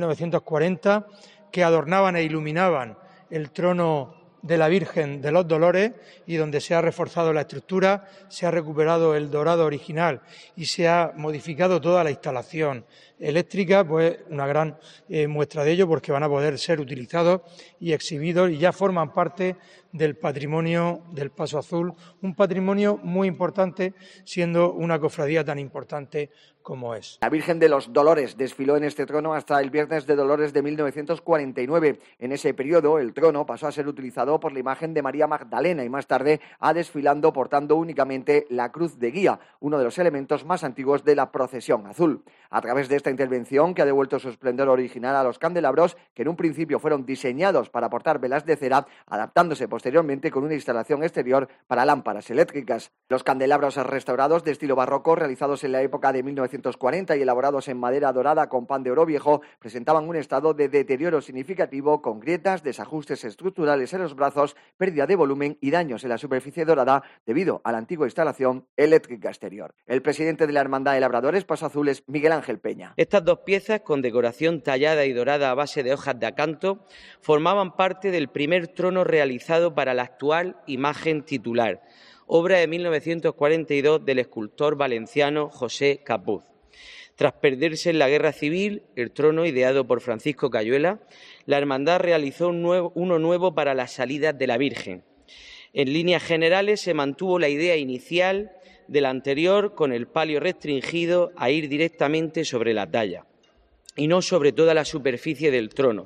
1940 que adornaban e iluminaban el trono de la Virgen de los Dolores y donde se ha reforzado la estructura, se ha recuperado el dorado original y se ha modificado toda la instalación eléctrica, pues una gran muestra de ello, porque van a poder ser utilizados y exhibidos y ya forman parte del patrimonio del Paso Azul, un patrimonio muy importante, siendo una cofradía tan importante como es. La Virgen de los Dolores desfiló en este trono hasta el Viernes de Dolores de 1949. En ese periodo, el trono pasó a ser utilizado por la imagen de María Magdalena y más tarde ha desfilando portando únicamente la cruz de guía, uno de los elementos más antiguos de la procesión azul. A través de esta intervención, que ha devuelto su esplendor original a los candelabros, que en un principio fueron diseñados para portar velas de cera, adaptándose posteriormente con una instalación exterior para lámparas eléctricas. Los candelabros restaurados de estilo barroco, realizados en la época de 1940 y elaborados en madera dorada con pan de oro viejo, presentaban un estado de deterioro significativo con grietas, desajustes estructurales en los brazos, pérdida de volumen y daños en la superficie dorada debido a la antigua instalación eléctrica exterior. El presidente de la Hermandad de Labradores Paso Azul es Miguel Ángel Peña. Estas 2 piezas, con decoración tallada y dorada a base de hojas de acanto, formaban parte del primer trono realizado para la actual imagen titular, obra de 1942 del escultor valenciano José Capuz. Tras perderse en la Guerra Civil el trono ideado por Francisco Cayuela, la hermandad realizó uno nuevo para las salidas de la Virgen. En líneas generales se mantuvo la idea inicial del anterior, con el palio restringido a ir directamente sobre la talla y no sobre toda la superficie del trono.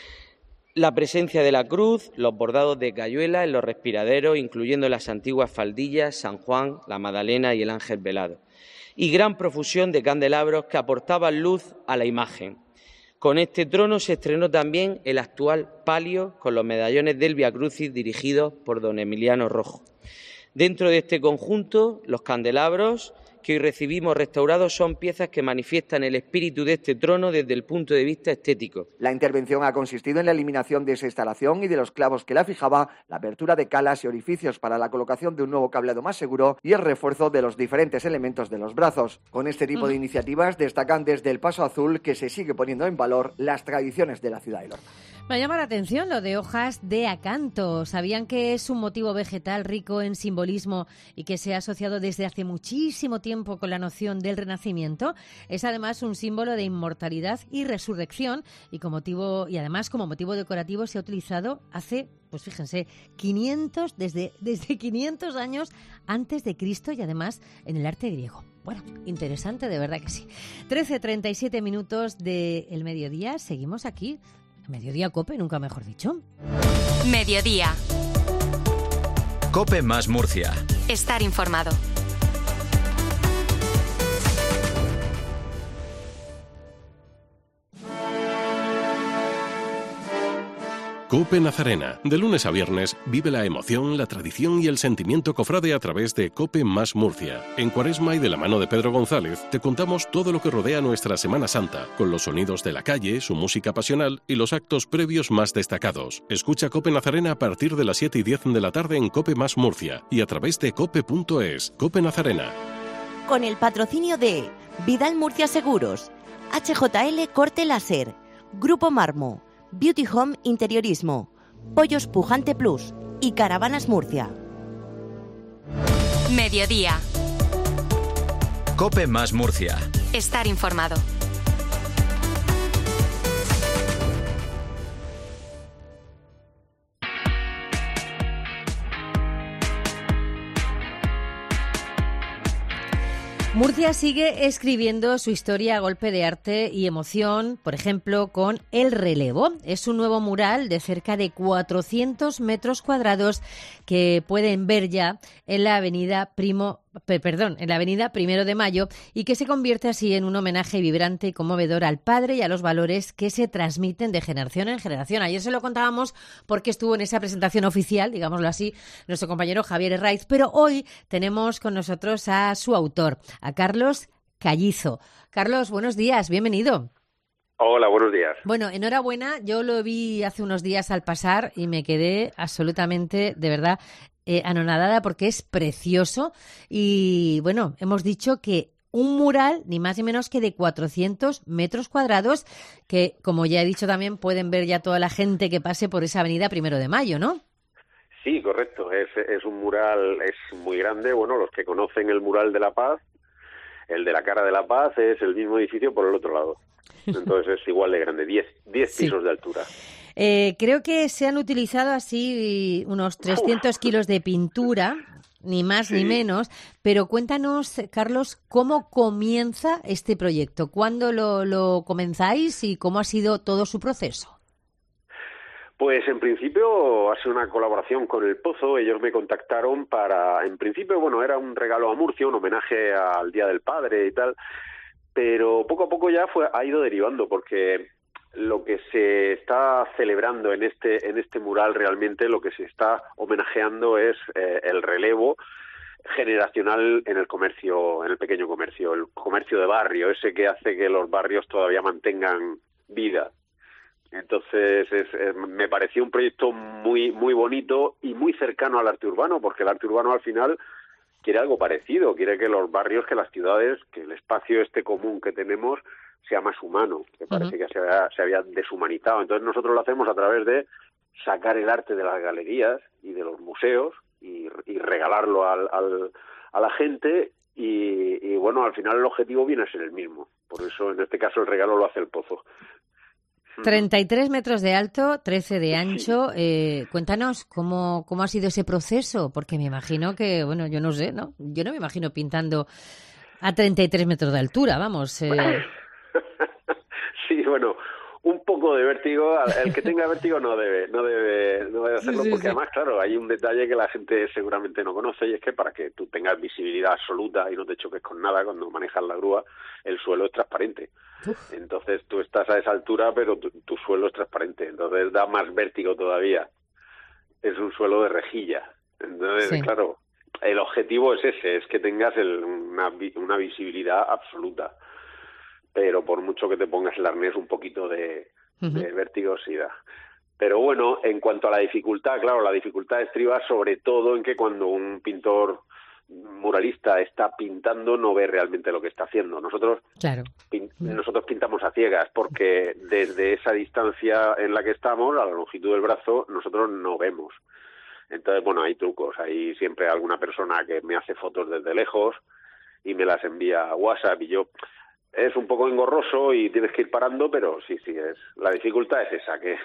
La presencia de la cruz, los bordados de Cayuela en los respiraderos, incluyendo las antiguas faldillas, San Juan, la Magdalena y el ángel velado, y gran profusión de candelabros que aportaban luz a la imagen. Con este trono se estrenó también el actual palio con los medallones del Via Crucis dirigidos por don Emiliano Rojo. Dentro de este conjunto, los candelabros que hoy recibimos restaurados son piezas que manifiestan el espíritu de este trono desde el punto de vista estético. La intervención ha consistido en la eliminación de esa instalación y de los clavos que la fijaba, la apertura de calas y orificios para la colocación de un nuevo cableado más seguro y el refuerzo de los diferentes elementos de los brazos. Con este tipo de iniciativas destacan desde el Paso Azul que se sigue poniendo en valor las tradiciones de la ciudad de Lorca. Me llama la atención lo de hojas de acanto. ¿Sabían que es un motivo vegetal rico en simbolismo y que se ha asociado desde hace muchísimo tiempo con la noción del renacimiento? Es además un símbolo de inmortalidad y resurrección y además como motivo decorativo se ha utilizado hace, pues fíjense, 500 desde 500 años antes de Cristo y además en el arte griego. Bueno, interesante, de verdad que sí. 13:37 minutos del mediodía. Seguimos aquí. Mediodía COPE, nunca mejor dicho. Mediodía. COPE más Murcia. Estar informado. COPE Nazarena. De lunes a viernes vive la emoción, la tradición y el sentimiento cofrade a través de COPE más Murcia. En Cuaresma y de la mano de Pedro González te contamos todo lo que rodea nuestra Semana Santa, con los sonidos de la calle, su música pasional y los actos previos más destacados. Escucha COPE Nazarena a partir de las 7:10 de la tarde en COPE más Murcia y a través de cope.es. COPE Nazarena. Con el patrocinio de Vidal Murcia Seguros, HJL Corte Láser, Grupo Marmo, Beauty Home Interiorismo, Pollos Pujante Plus y Caravanas Murcia. Mediodía. COPE más Murcia. Estar informado. Murcia sigue escribiendo su historia a golpe de arte y emoción, por ejemplo, con El Relevo. Es un nuevo mural de cerca de 400 metros cuadrados que pueden ver ya en la avenida Primero de Mayo y que se convierte así en un homenaje vibrante y conmovedor al padre y a los valores que se transmiten de generación en generación. Ayer se lo contábamos porque estuvo en esa presentación oficial, digámoslo así, nuestro compañero Javier Herraiz, pero hoy tenemos con nosotros a su autor, a Carlos Callizo. Carlos, buenos días, bienvenido. Hola, buenos días. Bueno, enhorabuena, yo lo vi hace unos días al pasar y me quedé absolutamente, de verdad, anonadada porque es precioso y, bueno, hemos dicho que un mural ni más ni menos que de 400 metros cuadrados que, como ya he dicho también, pueden ver ya toda la gente que pase por esa avenida Primero de Mayo, ¿no? Sí, correcto. Es un mural, es muy grande. Bueno, los que conocen el mural de La Paz, el de la cara de La Paz, es el mismo edificio por el otro lado. Entonces es igual de grande, 10 pisos de altura. Creo que se han utilizado así unos 300 kilos de pintura, ni más ni menos, pero cuéntanos, Carlos, ¿cómo comienza este proyecto? ¿Cuándo lo comenzáis y cómo ha sido todo su proceso? Pues en principio ha sido una colaboración con El Pozo. Ellos me contactaron en principio, bueno, era un regalo a Murcia, un homenaje al Día del Padre y tal, pero poco a poco ya ha ido derivando, porque lo que se está celebrando en este mural, realmente lo que se está homenajeando es el relevo generacional en el comercio, en el pequeño comercio, el comercio de barrio, ese que hace que los barrios todavía mantengan vida. Entonces me pareció un proyecto muy muy bonito y muy cercano al arte urbano, porque el arte urbano al final quiere algo parecido, quiere que los barrios, que las ciudades, que el espacio común que tenemos sea más humano, que parece que se había deshumanizado. Entonces nosotros lo hacemos a través de sacar el arte de las galerías y de los museos y regalarlo a la gente y bueno, al final el objetivo viene a ser el mismo. Por eso en este caso el regalo lo hace El Pozo. 33 metros de alto, 13 de ancho. Cuéntanos cómo ha sido ese proceso, porque me imagino que, bueno, yo no sé, ¿no? Yo no me imagino pintando a 33 metros de altura, vamos. Sí, bueno, un poco de vértigo. El que tenga vértigo no debe hacerlo, porque además, claro, hay un detalle que la gente seguramente no conoce, y es que para que tú tengas visibilidad absoluta y no te choques con nada cuando manejas la grúa, el suelo es transparente. Entonces tú estás a esa altura, pero tu suelo es transparente, entonces da más vértigo todavía. Es un suelo de rejilla. Entonces, claro, el objetivo es ese, es que tengas una visibilidad absoluta. Pero por mucho que te pongas el arnés, un poquito de vértigo sí da. Pero bueno, en cuanto a la dificultad, claro, la dificultad estriba sobre todo en que cuando un pintor muralista está pintando no ve realmente lo que está haciendo. Nosotros pintamos a ciegas, porque desde esa distancia en la que estamos, a la longitud del brazo, nosotros no vemos. Entonces, bueno, hay trucos. Hay siempre alguna persona que me hace fotos desde lejos y me las envía a WhatsApp, y yo... Es un poco engorroso y tienes que ir parando, pero sí, la dificultad es esa, que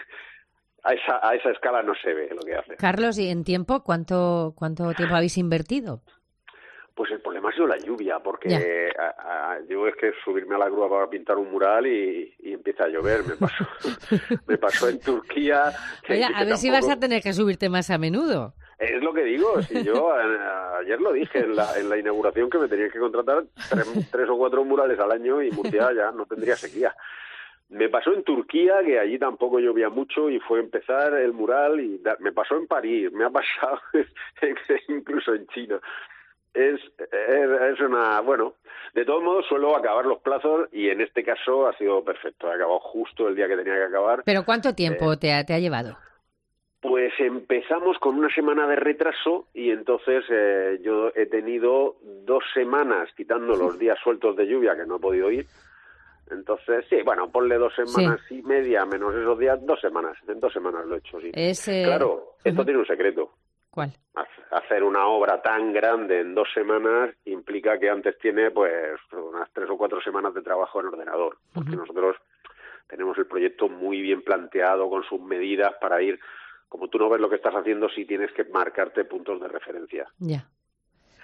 a esa escala no se ve lo que hace. Carlos, ¿y en tiempo cuánto tiempo habéis invertido? Pues el problema ha sido la lluvia, porque yo es que subirme a la grúa para pintar un mural y empieza a llover. Me pasó en Turquía. Oye, a ver si vas a tener que subirte más a menudo. Es lo que digo, si yo ayer lo dije en la inauguración, que me tenían que contratar 3 o 4 murales al año y Murcia ya no tendría sequía. Me pasó en Turquía, que allí tampoco llovía mucho y fue empezar el mural, y me pasó en París, me ha pasado incluso en China. Es una... Bueno, de todos modos suelo acabar los plazos y en este caso ha sido perfecto, he acabado justo el día que tenía que acabar. ¿Pero cuánto tiempo te ha llevado? Pues empezamos con una semana de retraso y entonces yo he tenido 2 semanas, quitando los días sueltos de lluvia que no he podido ir. Entonces, sí, bueno, ponle 2 semanas y media menos esos días, 2 semanas. En 2 semanas lo he hecho, sí. Claro, esto tiene un secreto. ¿Cuál? Hacer una obra tan grande en 2 semanas implica que antes tiene pues unas 3 o 4 semanas de trabajo en ordenador. Porque nosotros tenemos el proyecto muy bien planteado con sus medidas para ir... Como tú no ves lo que estás haciendo, sí tienes que marcarte puntos de referencia. Ya.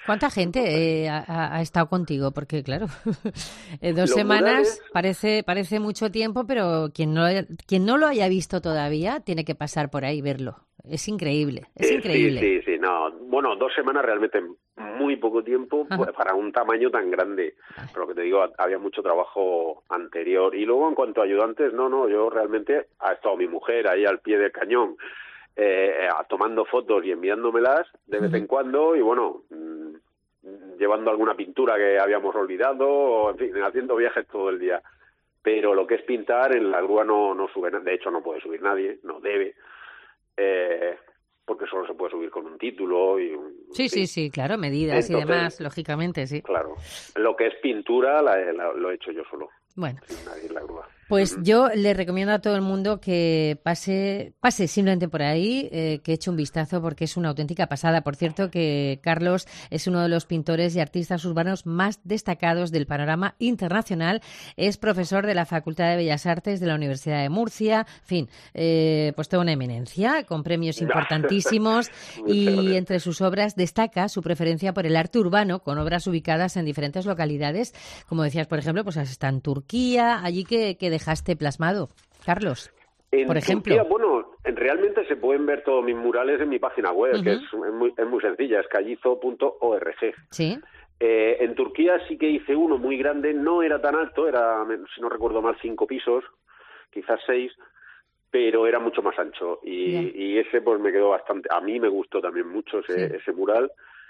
¿Cuánta gente ha estado contigo? Porque, claro, 2 semanas parece mucho tiempo, pero quien no lo haya visto todavía tiene que pasar por ahí y verlo. Es increíble, es increíble. Sí, no. Bueno, 2 semanas realmente muy poco tiempo para un tamaño tan grande. Pero lo que te digo, había mucho trabajo anterior. Y luego, en cuanto a ayudantes, no, yo realmente ha estado mi mujer ahí al pie del cañón, tomando fotos y enviándomelas de vez en cuando, y bueno, llevando alguna pintura que habíamos olvidado, o, en fin, haciendo viajes todo el día. Pero lo que es pintar, en la grúa no sube, de hecho no puede subir nadie, no debe, porque solo se puede subir con un título y Sí, claro, medidas. Entonces, y demás, lógicamente, sí. Claro, lo que es pintura lo he hecho yo solo. Bueno, sin nadie en la grúa. Pues yo le recomiendo a todo el mundo que pase simplemente por ahí, que eche un vistazo, porque es una auténtica pasada. Por cierto, que Carlos es uno de los pintores y artistas urbanos más destacados del panorama internacional. Es profesor de la Facultad de Bellas Artes de la Universidad de Murcia. En fin, pues toda una eminencia, con premios importantísimos. Y entre sus obras destaca su preferencia por el arte urbano, con obras ubicadas en diferentes localidades. Como decías, por ejemplo, pues está en Turquía, allí que dejaste plasmado, Carlos, por ejemplo. Turquía, bueno, realmente se pueden ver todos mis murales en mi página web, que es muy sencilla, es callizo.org. Sí. En Turquía sí que hice uno muy grande, no era tan alto, era, si no recuerdo mal, 5 pisos, quizás 6, pero era mucho más ancho. Y ese pues me quedó bastante, a mí me gustó también mucho ese mural.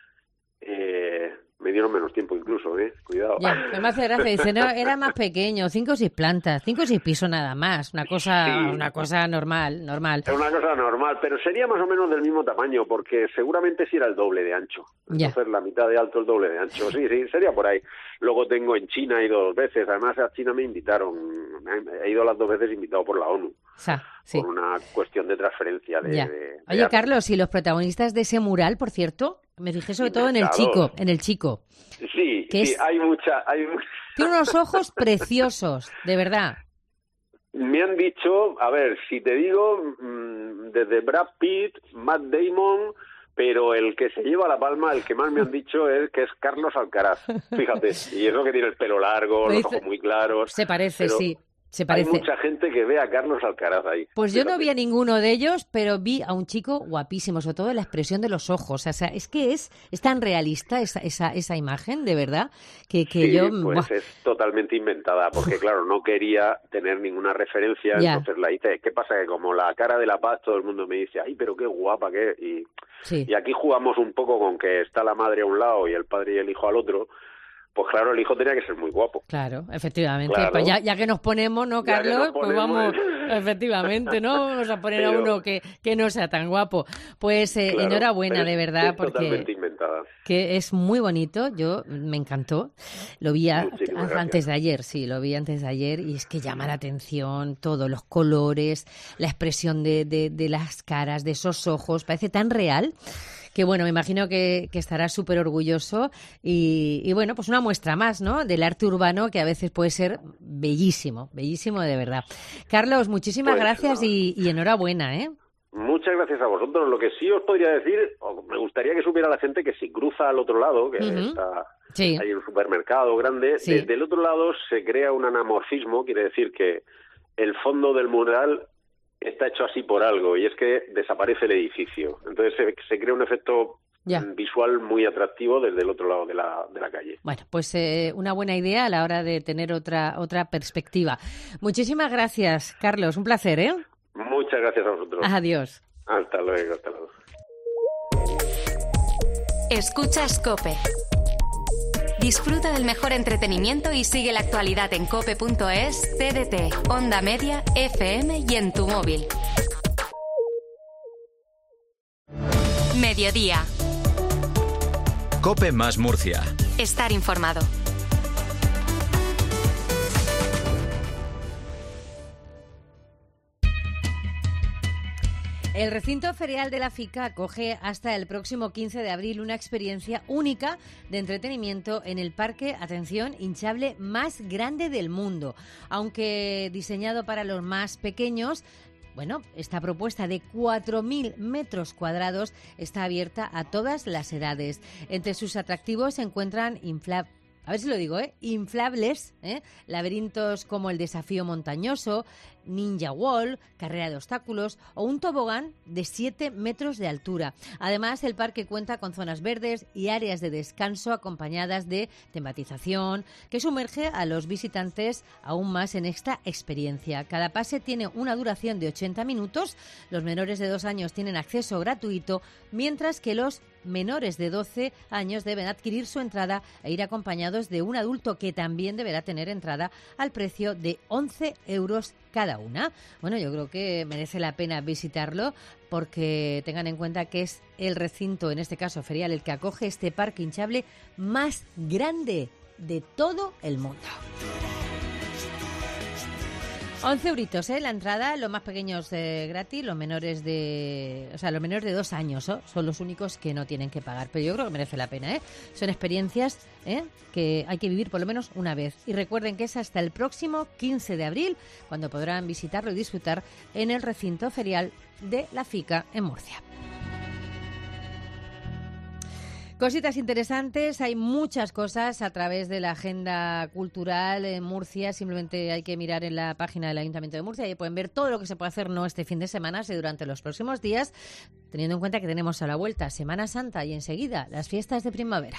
Me dieron menos tiempo incluso, cuidado. Ya, me hace gracia, dice, no, era más pequeño, 5 o 6 plantas, 5 o 6 pisos nada más, una cosa normal. Es una cosa normal, pero sería más o menos del mismo tamaño, porque seguramente sí era el doble de ancho. Entonces la mitad de alto, el doble de ancho, sí, sería por ahí. Luego tengo en China, he ido 2 veces, además a China me invitaron, he ido las 2 veces invitado por la ONU. Sí. Por una cuestión de transferencia Oye, Carlos, y los protagonistas de ese mural, por cierto, me fijé sobre todo en el chico. Sí, hay mucha... Tiene unos ojos preciosos, de verdad. Me han dicho, a ver, si te digo, desde Brad Pitt, Matt Damon, pero el que se lleva la palma, el que más me han dicho es que es Carlos Alcaraz, fíjate, y eso que tiene el pelo largo, los ojos muy claros. Se parece, sí. Se parece. Hay mucha gente que ve a Carlos Alcaraz ahí. Pues yo no vi a ninguno de ellos, pero vi a un chico guapísimo, sobre todo la expresión de los ojos. O sea, es que es tan realista esa imagen, de verdad, que sí, yo... pues es totalmente inventada, porque claro, no quería tener ninguna referencia, entonces la hice. ¿Qué pasa? Que como la cara de La Paz, todo el mundo me dice, ay, pero qué guapa que es. Y aquí jugamos un poco con que está la madre a un lado y el padre y el hijo al otro. Pues claro, el hijo tenía que ser muy guapo. Claro, efectivamente. Claro. Pues ya que nos ponemos, ¿no, Carlos? Pues vamos, efectivamente, ¿no? Vamos a poner a uno que no sea tan guapo. Pues enhorabuena, de verdad, es porque totalmente inventada. Que es muy bonito. Me encantó. Lo vi antes de ayer, lo vi antes de ayer y es que llama la atención todo, los colores, la expresión de las caras, de esos ojos, parece tan real. Que bueno, me imagino que estará súper orgulloso y bueno, pues una muestra más, ¿no?, del arte urbano que a veces puede ser bellísimo de verdad. Carlos, muchísimas gracias y enhorabuena, Muchas gracias a vosotros. Lo que sí os podría decir, me gustaría que supiera la gente que si cruza al otro lado, que está hay un supermercado grande, desde el otro lado se crea un anamorfismo, quiere decir que el fondo del mural está hecho así por algo, y es que desaparece el edificio. Entonces se crea un efecto visual muy atractivo desde el otro lado de la calle. Bueno, pues una buena idea a la hora de tener otra perspectiva. Muchísimas gracias, Carlos. Un placer, Muchas gracias a vosotros. Adiós. Hasta luego. Escuchas COPE. Disfruta del mejor entretenimiento y sigue la actualidad en cope.es, TDT, Onda Media, FM y en tu móvil. Mediodía. COPE más Murcia. Estar informado. El recinto ferial de la FICA acoge hasta el próximo 15 de abril una experiencia única de entretenimiento en el parque, atención, hinchable más grande del mundo. Aunque diseñado para los más pequeños, Bueno, esta propuesta de 4.000 metros cuadrados está abierta a todas las edades. Entre sus atractivos se encuentran inflables, laberintos como el desafío montañoso, Ninja Wall, carrera de obstáculos o un tobogán de 7 metros de altura. Además, el parque cuenta con zonas verdes y áreas de descanso acompañadas de tematización que sumerge a los visitantes aún más en esta experiencia. Cada pase tiene una duración de 80 minutos. Los menores de 2 años tienen acceso gratuito, mientras que los menores de 12 años deben adquirir su entrada e ir acompañados de un adulto que también deberá tener entrada al precio de 11 euros cada una. Bueno, yo creo que merece la pena visitarlo porque tengan en cuenta que es el recinto, en este caso ferial, el que acoge este parque hinchable más grande de todo el mundo. 11 euritos, la entrada, los más pequeños gratis, los menores de 2 años son los únicos que no tienen que pagar, pero yo creo que merece la pena, Son experiencias que hay que vivir por lo menos una vez. Y recuerden que es hasta el próximo 15 de abril cuando podrán visitarlo y disfrutar en el recinto ferial de La Fica en Murcia. Cositas interesantes, hay muchas cosas a través de la agenda cultural en Murcia. Simplemente hay que mirar en la página del Ayuntamiento de Murcia y pueden ver todo lo que se puede hacer no este fin de semana, sino durante los próximos días, teniendo en cuenta que tenemos a la vuelta Semana Santa y enseguida las fiestas de primavera.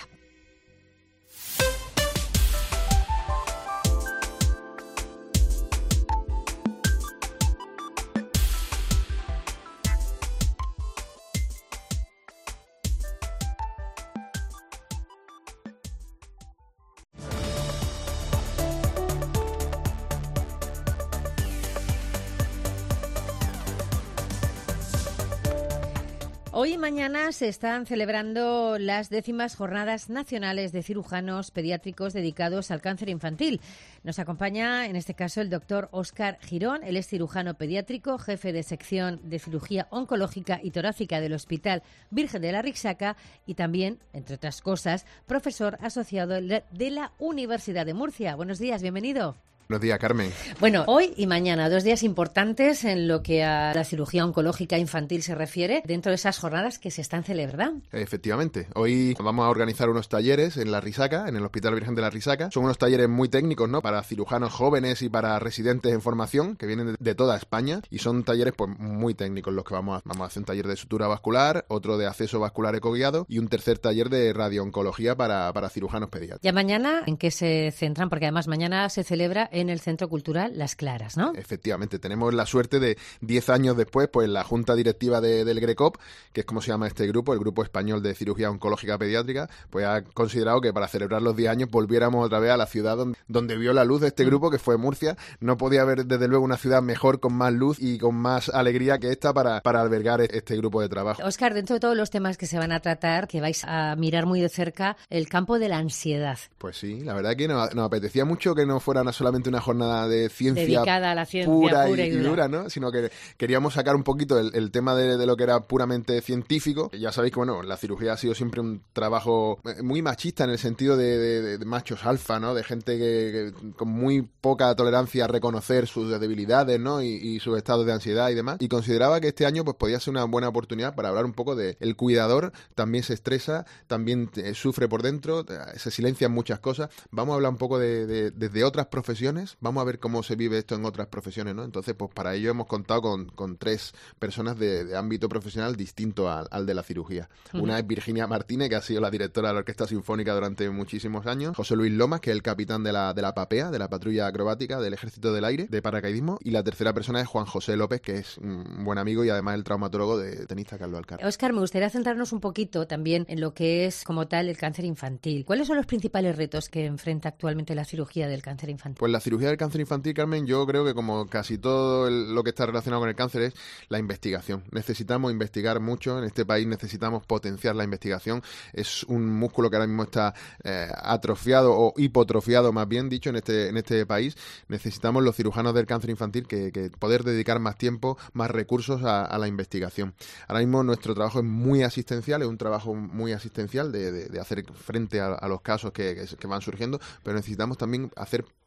Hoy y mañana se están celebrando las 10ª Jornadas Nacionales de Cirujanos Pediátricos dedicados al cáncer infantil. Nos acompaña, en este caso, el doctor Óscar Girón. Él es cirujano pediátrico, jefe de sección de cirugía oncológica y torácica del Hospital Virgen de la Rixaca y también, entre otras cosas, profesor asociado de la Universidad de Murcia. Buenos días, bienvenido. Buenos días, Carmen. Bueno, hoy y mañana, 2 días importantes en lo que a la cirugía oncológica infantil se refiere, dentro de esas jornadas que se están celebrando. Efectivamente. Hoy vamos a organizar unos talleres en la Rixaca, en el Hospital Virgen de la Rixaca. Son unos talleres muy técnicos, ¿no?, para cirujanos jóvenes y para residentes en formación, que vienen de toda España. Y son talleres pues muy técnicos los que vamos a hacer. Un taller de sutura vascular, otro de acceso vascular ecoguiado y un tercer taller de radiooncología para cirujanos pediátricos. ¿Ya mañana en qué se centran? Porque además mañana se celebra en el Centro Cultural Las Claras, ¿no? Efectivamente, tenemos la suerte de 10 años después, pues la Junta Directiva del GRECOP, que es como se llama este grupo, el Grupo Español de Cirugía Oncológica Pediátrica, pues ha considerado que para celebrar los 10 años volviéramos otra vez a la ciudad donde vio la luz de este grupo, que fue Murcia. No podía haber desde luego una ciudad mejor, con más luz y con más alegría que esta para albergar este grupo de trabajo. Óscar, dentro de todos los temas que se van a tratar, que vais a mirar muy de cerca, el campo de la ansiedad. Pues sí, la verdad que nos apetecía mucho que no fuera solamente una jornada de ciencia dedicada a la ciencia pura y dura, ¿no? Sino que queríamos sacar un poquito el tema de lo que era puramente científico. Ya sabéis que, bueno, la cirugía ha sido siempre un trabajo muy machista en el sentido de machos alfa, ¿no? De gente que con muy poca tolerancia a reconocer sus debilidades, ¿no? Y sus estados de ansiedad y demás. Y consideraba que este año pues podía ser una buena oportunidad para hablar un poco de el cuidador también se estresa, también sufre por dentro, se silencian muchas cosas. Vamos a hablar un poco desde otras profesiones. Vamos a ver cómo se vive esto en otras profesiones, ¿no? Entonces, pues para ello hemos contado con 3 personas de ámbito profesional distinto al de la cirugía. Una es Virginia Martínez, que ha sido la directora de la Orquesta Sinfónica durante muchísimos años. José Luis Lomas, que es el capitán de la PAPEA, de la Patrulla Acrobática del Ejército del Aire, de paracaidismo. Y la tercera persona es Juan José López, que es un buen amigo y además el traumatólogo de tenista Carlos Alcaraz. Óscar, me gustaría centrarnos un poquito también en lo que es, como tal, el cáncer infantil. ¿Cuáles son los principales retos que enfrenta actualmente la cirugía del cáncer infantil? Pues la cirugía del cáncer infantil, Carmen, yo creo que como casi todo lo que está relacionado con el cáncer es la investigación. Necesitamos investigar mucho, en este país necesitamos potenciar la investigación. Es un músculo que ahora mismo está atrofiado o hipotrofiado, más bien dicho, en este país. Necesitamos los cirujanos del cáncer infantil que poder dedicar más tiempo, más recursos a la investigación. Ahora mismo nuestro trabajo es muy asistencial, es un trabajo muy asistencial de hacer frente a los casos que van surgiendo, pero necesitamos también hacer pequeños parones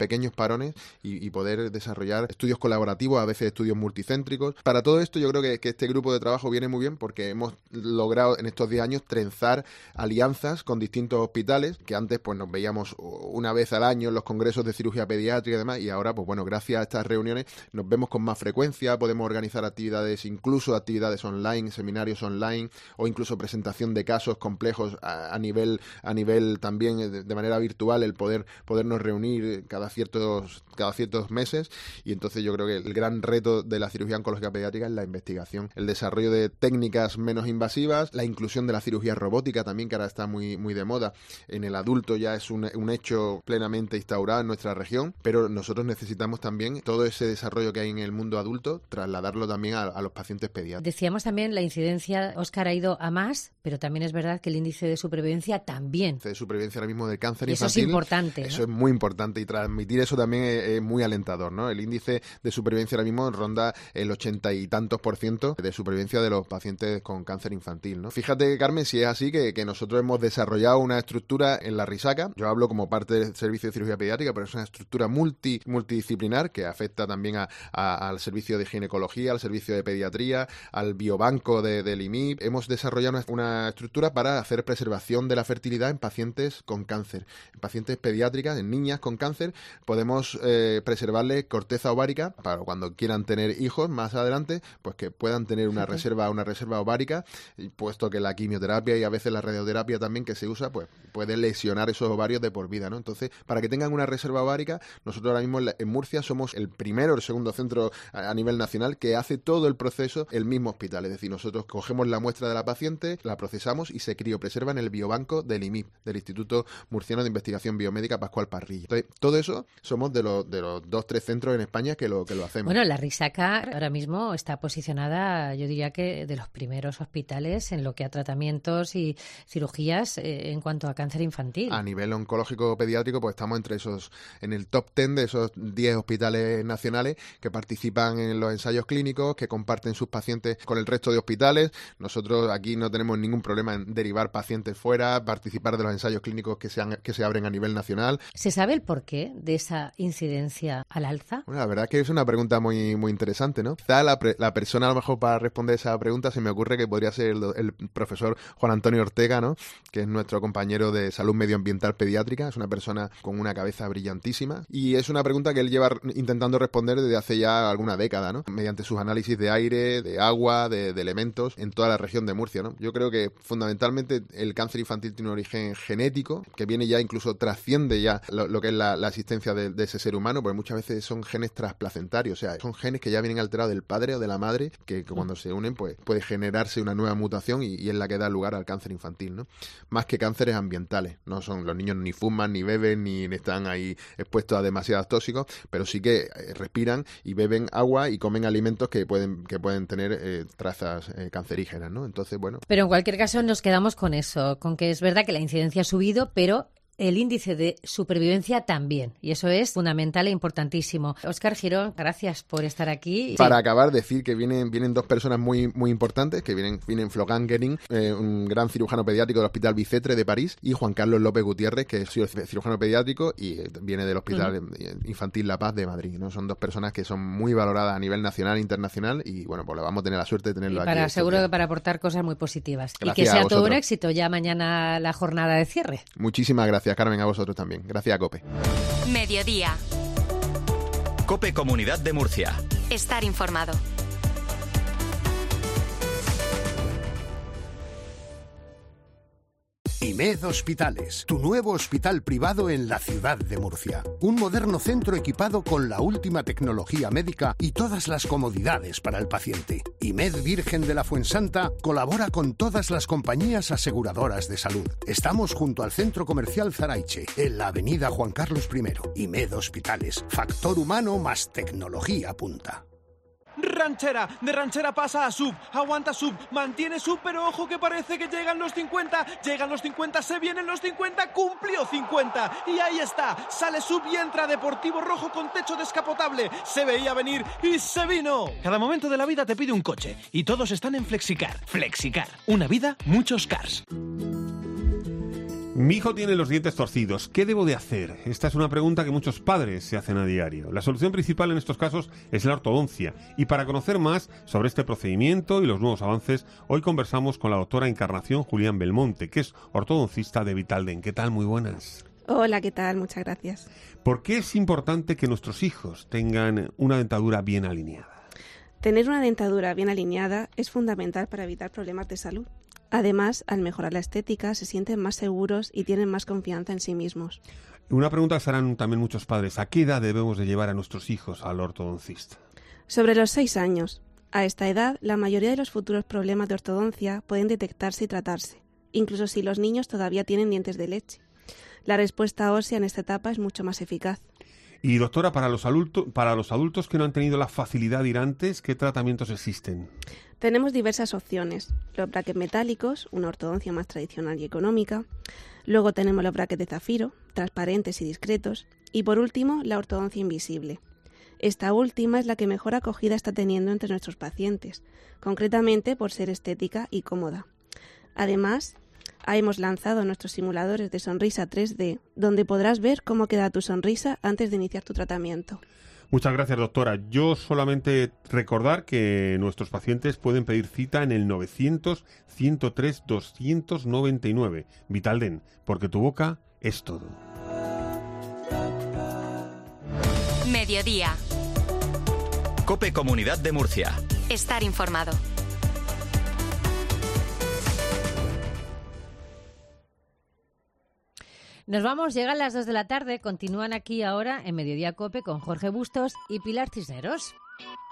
varones y poder desarrollar estudios colaborativos, a veces estudios multicéntricos. Para todo esto yo creo que este grupo de trabajo viene muy bien porque hemos logrado en estos 10 años trenzar alianzas con distintos hospitales que antes pues nos veíamos una vez al año en los congresos de cirugía pediátrica y demás, y ahora pues bueno, gracias a estas reuniones nos vemos con más frecuencia, podemos organizar actividades, incluso actividades online, seminarios online o incluso presentación de casos complejos a nivel también de manera virtual, el podernos reunir cada ciertos meses. Y entonces yo creo que el gran reto de la cirugía oncológica pediátrica es la investigación, el desarrollo de técnicas menos invasivas, la inclusión de la cirugía robótica también, que ahora está muy, muy de moda. En el adulto ya es un hecho plenamente instaurado en nuestra región, pero nosotros necesitamos también todo ese desarrollo que hay en el mundo adulto, trasladarlo también a los pacientes pediátricos. Decíamos también, la incidencia, Óscar, ha ido a más, pero también es verdad que el índice de supervivencia también. El índice de supervivencia ahora mismo del cáncer y infantil. Eso es importante, ¿no? Eso es muy importante, y transmitir eso también es muy alentador, ¿no? El índice de supervivencia ahora mismo ronda el 80 y tantos % de supervivencia de los pacientes con cáncer infantil, ¿no? Fíjate, Carmen, si es así que nosotros hemos desarrollado una estructura en la Risaca. Yo hablo como parte del servicio de cirugía pediátrica, pero es una estructura multidisciplinar que afecta también al servicio de ginecología, al servicio de pediatría, al biobanco del IMIP. Hemos desarrollado una estructura para hacer preservación de la fertilidad en pacientes con cáncer, en pacientes pediátricas, en niñas con cáncer. Podemos preservarles corteza ovárica para cuando quieran tener hijos más adelante, pues que puedan tener una reserva ovárica, puesto que la quimioterapia y a veces la radioterapia también que se usa, pues puede lesionar esos ovarios de por vida, ¿no? Entonces, para que tengan una reserva ovárica, nosotros ahora mismo en Murcia somos el primero o el segundo centro a nivel nacional que hace todo el proceso el mismo hospital. Es decir, nosotros cogemos la muestra de la paciente, la procesamos y se criopreserva en el biobanco del IMIP, del Instituto Murciano de Investigación Biomédica Pascual Parrilla. Entonces, todo eso somos de los 2-3 centros en España que lo hacemos. Bueno, la Risaca ahora mismo está posicionada, yo diría que de los primeros hospitales en lo que a tratamientos y cirugías en cuanto a cáncer infantil. A nivel oncológico pediátrico, pues estamos en el top 10 de esos 10 hospitales nacionales que participan en los ensayos clínicos, que comparten sus pacientes con el resto de hospitales. Nosotros aquí no tenemos ningún problema en derivar pacientes fuera, participar de los ensayos clínicos que se abren a nivel nacional. ¿Se sabe el porqué de esa incidencia al alza? Bueno, la verdad es que es una pregunta muy, muy interesante, ¿no? Quizá la persona a lo mejor para responder esa pregunta se me ocurre que podría ser el profesor Juan Antonio Ortega, ¿no? Que es nuestro compañero de salud medioambiental pediátrica. Es una persona con una cabeza brillantísima y es una pregunta que él lleva intentando responder desde hace ya alguna década, ¿no? Mediante sus análisis de aire, de agua, de elementos en toda la región de Murcia, ¿no? Yo creo que fundamentalmente el cáncer infantil tiene un origen genético que viene ya, incluso trasciende ya lo que es la existencia de ese ser humano, porque muchas veces son genes trasplacentarios, o sea, son genes que ya vienen alterados del padre o de la madre, que cuando se unen pues puede generarse una nueva mutación y es la que da lugar al cáncer infantil, ¿no? Más que cánceres ambientales, no son los niños ni fuman, ni beben, ni están ahí expuestos a demasiados tóxicos, pero sí que respiran y beben agua y comen alimentos que pueden tener trazas cancerígenas, ¿no? Entonces, bueno. Pero en cualquier caso nos quedamos con eso, con que es verdad que la incidencia ha subido, pero el índice de supervivencia también, y eso es fundamental e importantísimo. Óscar Girón, gracias por estar aquí. Para acabar, decir que vienen dos personas muy, muy importantes, que vienen Florent Guérin, un gran cirujano pediátrico del Hospital Bicetre de París, y Juan Carlos López Gutiérrez, que es cirujano pediátrico y viene del Hospital Infantil La Paz de Madrid, ¿no? Son dos personas que son muy valoradas a nivel nacional e internacional y, bueno, pues vamos a tener la suerte de tenerlo aquí. Seguro que para aportar cosas muy positivas. Gracias, y que sea todo un éxito ya mañana la jornada de cierre. Muchísimas gracias, Carmen, a vosotros también. Gracias a COPE. Mediodía. COPE Comunidad de Murcia. Estar informado. IMED Hospitales, tu nuevo hospital privado en la ciudad de Murcia. Un moderno centro equipado con la última tecnología médica y todas las comodidades para el paciente. IMED Virgen de la Fuensanta colabora con todas las compañías aseguradoras de salud. Estamos junto al Centro Comercial Zaraiche, en la avenida Juan Carlos I. IMED Hospitales, factor humano más tecnología punta. Ranchera, de ranchera pasa a sub, aguanta sub, mantiene sub, pero ojo que parece que llegan los 50, se vienen los 50, cumplió 50, y ahí está, sale sub y entra Deportivo Rojo con techo descapotable, se veía venir y se vino. Cada momento de la vida te pide un coche, y todos están en Flexicar. Flexicar, una vida, muchos cars. Mi hijo tiene los dientes torcidos. ¿Qué debo de hacer? Esta es una pregunta que muchos padres se hacen a diario. La solución principal en estos casos es la ortodoncia. Y para conocer más sobre este procedimiento y los nuevos avances, hoy conversamos con la doctora Encarnación Julián Belmonte, que es ortodoncista de Vitalden. ¿Qué tal? Muy buenas. Hola, ¿qué tal? Muchas gracias. ¿Por qué es importante que nuestros hijos tengan una dentadura bien alineada? Tener una dentadura bien alineada es fundamental para evitar problemas de salud. Además, al mejorar la estética, se sienten más seguros y tienen más confianza en sí mismos. Una pregunta que harán también muchos padres. ¿A qué edad debemos de llevar a nuestros hijos al ortodoncista? Sobre los 6 años. A esta edad, la mayoría de los futuros problemas de ortodoncia pueden detectarse y tratarse, incluso si los niños todavía tienen dientes de leche. La respuesta ósea en esta etapa es mucho más eficaz. Y doctora, para los adultos que no han tenido la facilidad de ir antes, ¿qué tratamientos existen? Tenemos diversas opciones. Los brackets metálicos, una ortodoncia más tradicional y económica. Luego tenemos los brackets de zafiro, transparentes y discretos. Y por último, la ortodoncia invisible. Esta última es la que mejor acogida está teniendo entre nuestros pacientes, concretamente por ser estética y cómoda. Además, hemos lanzado nuestros simuladores de sonrisa 3D, donde podrás ver cómo queda tu sonrisa antes de iniciar tu tratamiento. Muchas gracias, doctora. Yo solamente recordar que nuestros pacientes pueden pedir cita en el 900-103-299. Vitalden, porque tu boca es todo. Mediodía. COPE Comunidad de Murcia. Estar informado. Nos vamos, llegan las 2 de la tarde, continúan aquí ahora en Mediodía COPE con Jorge Bustos y Pilar Cisneros.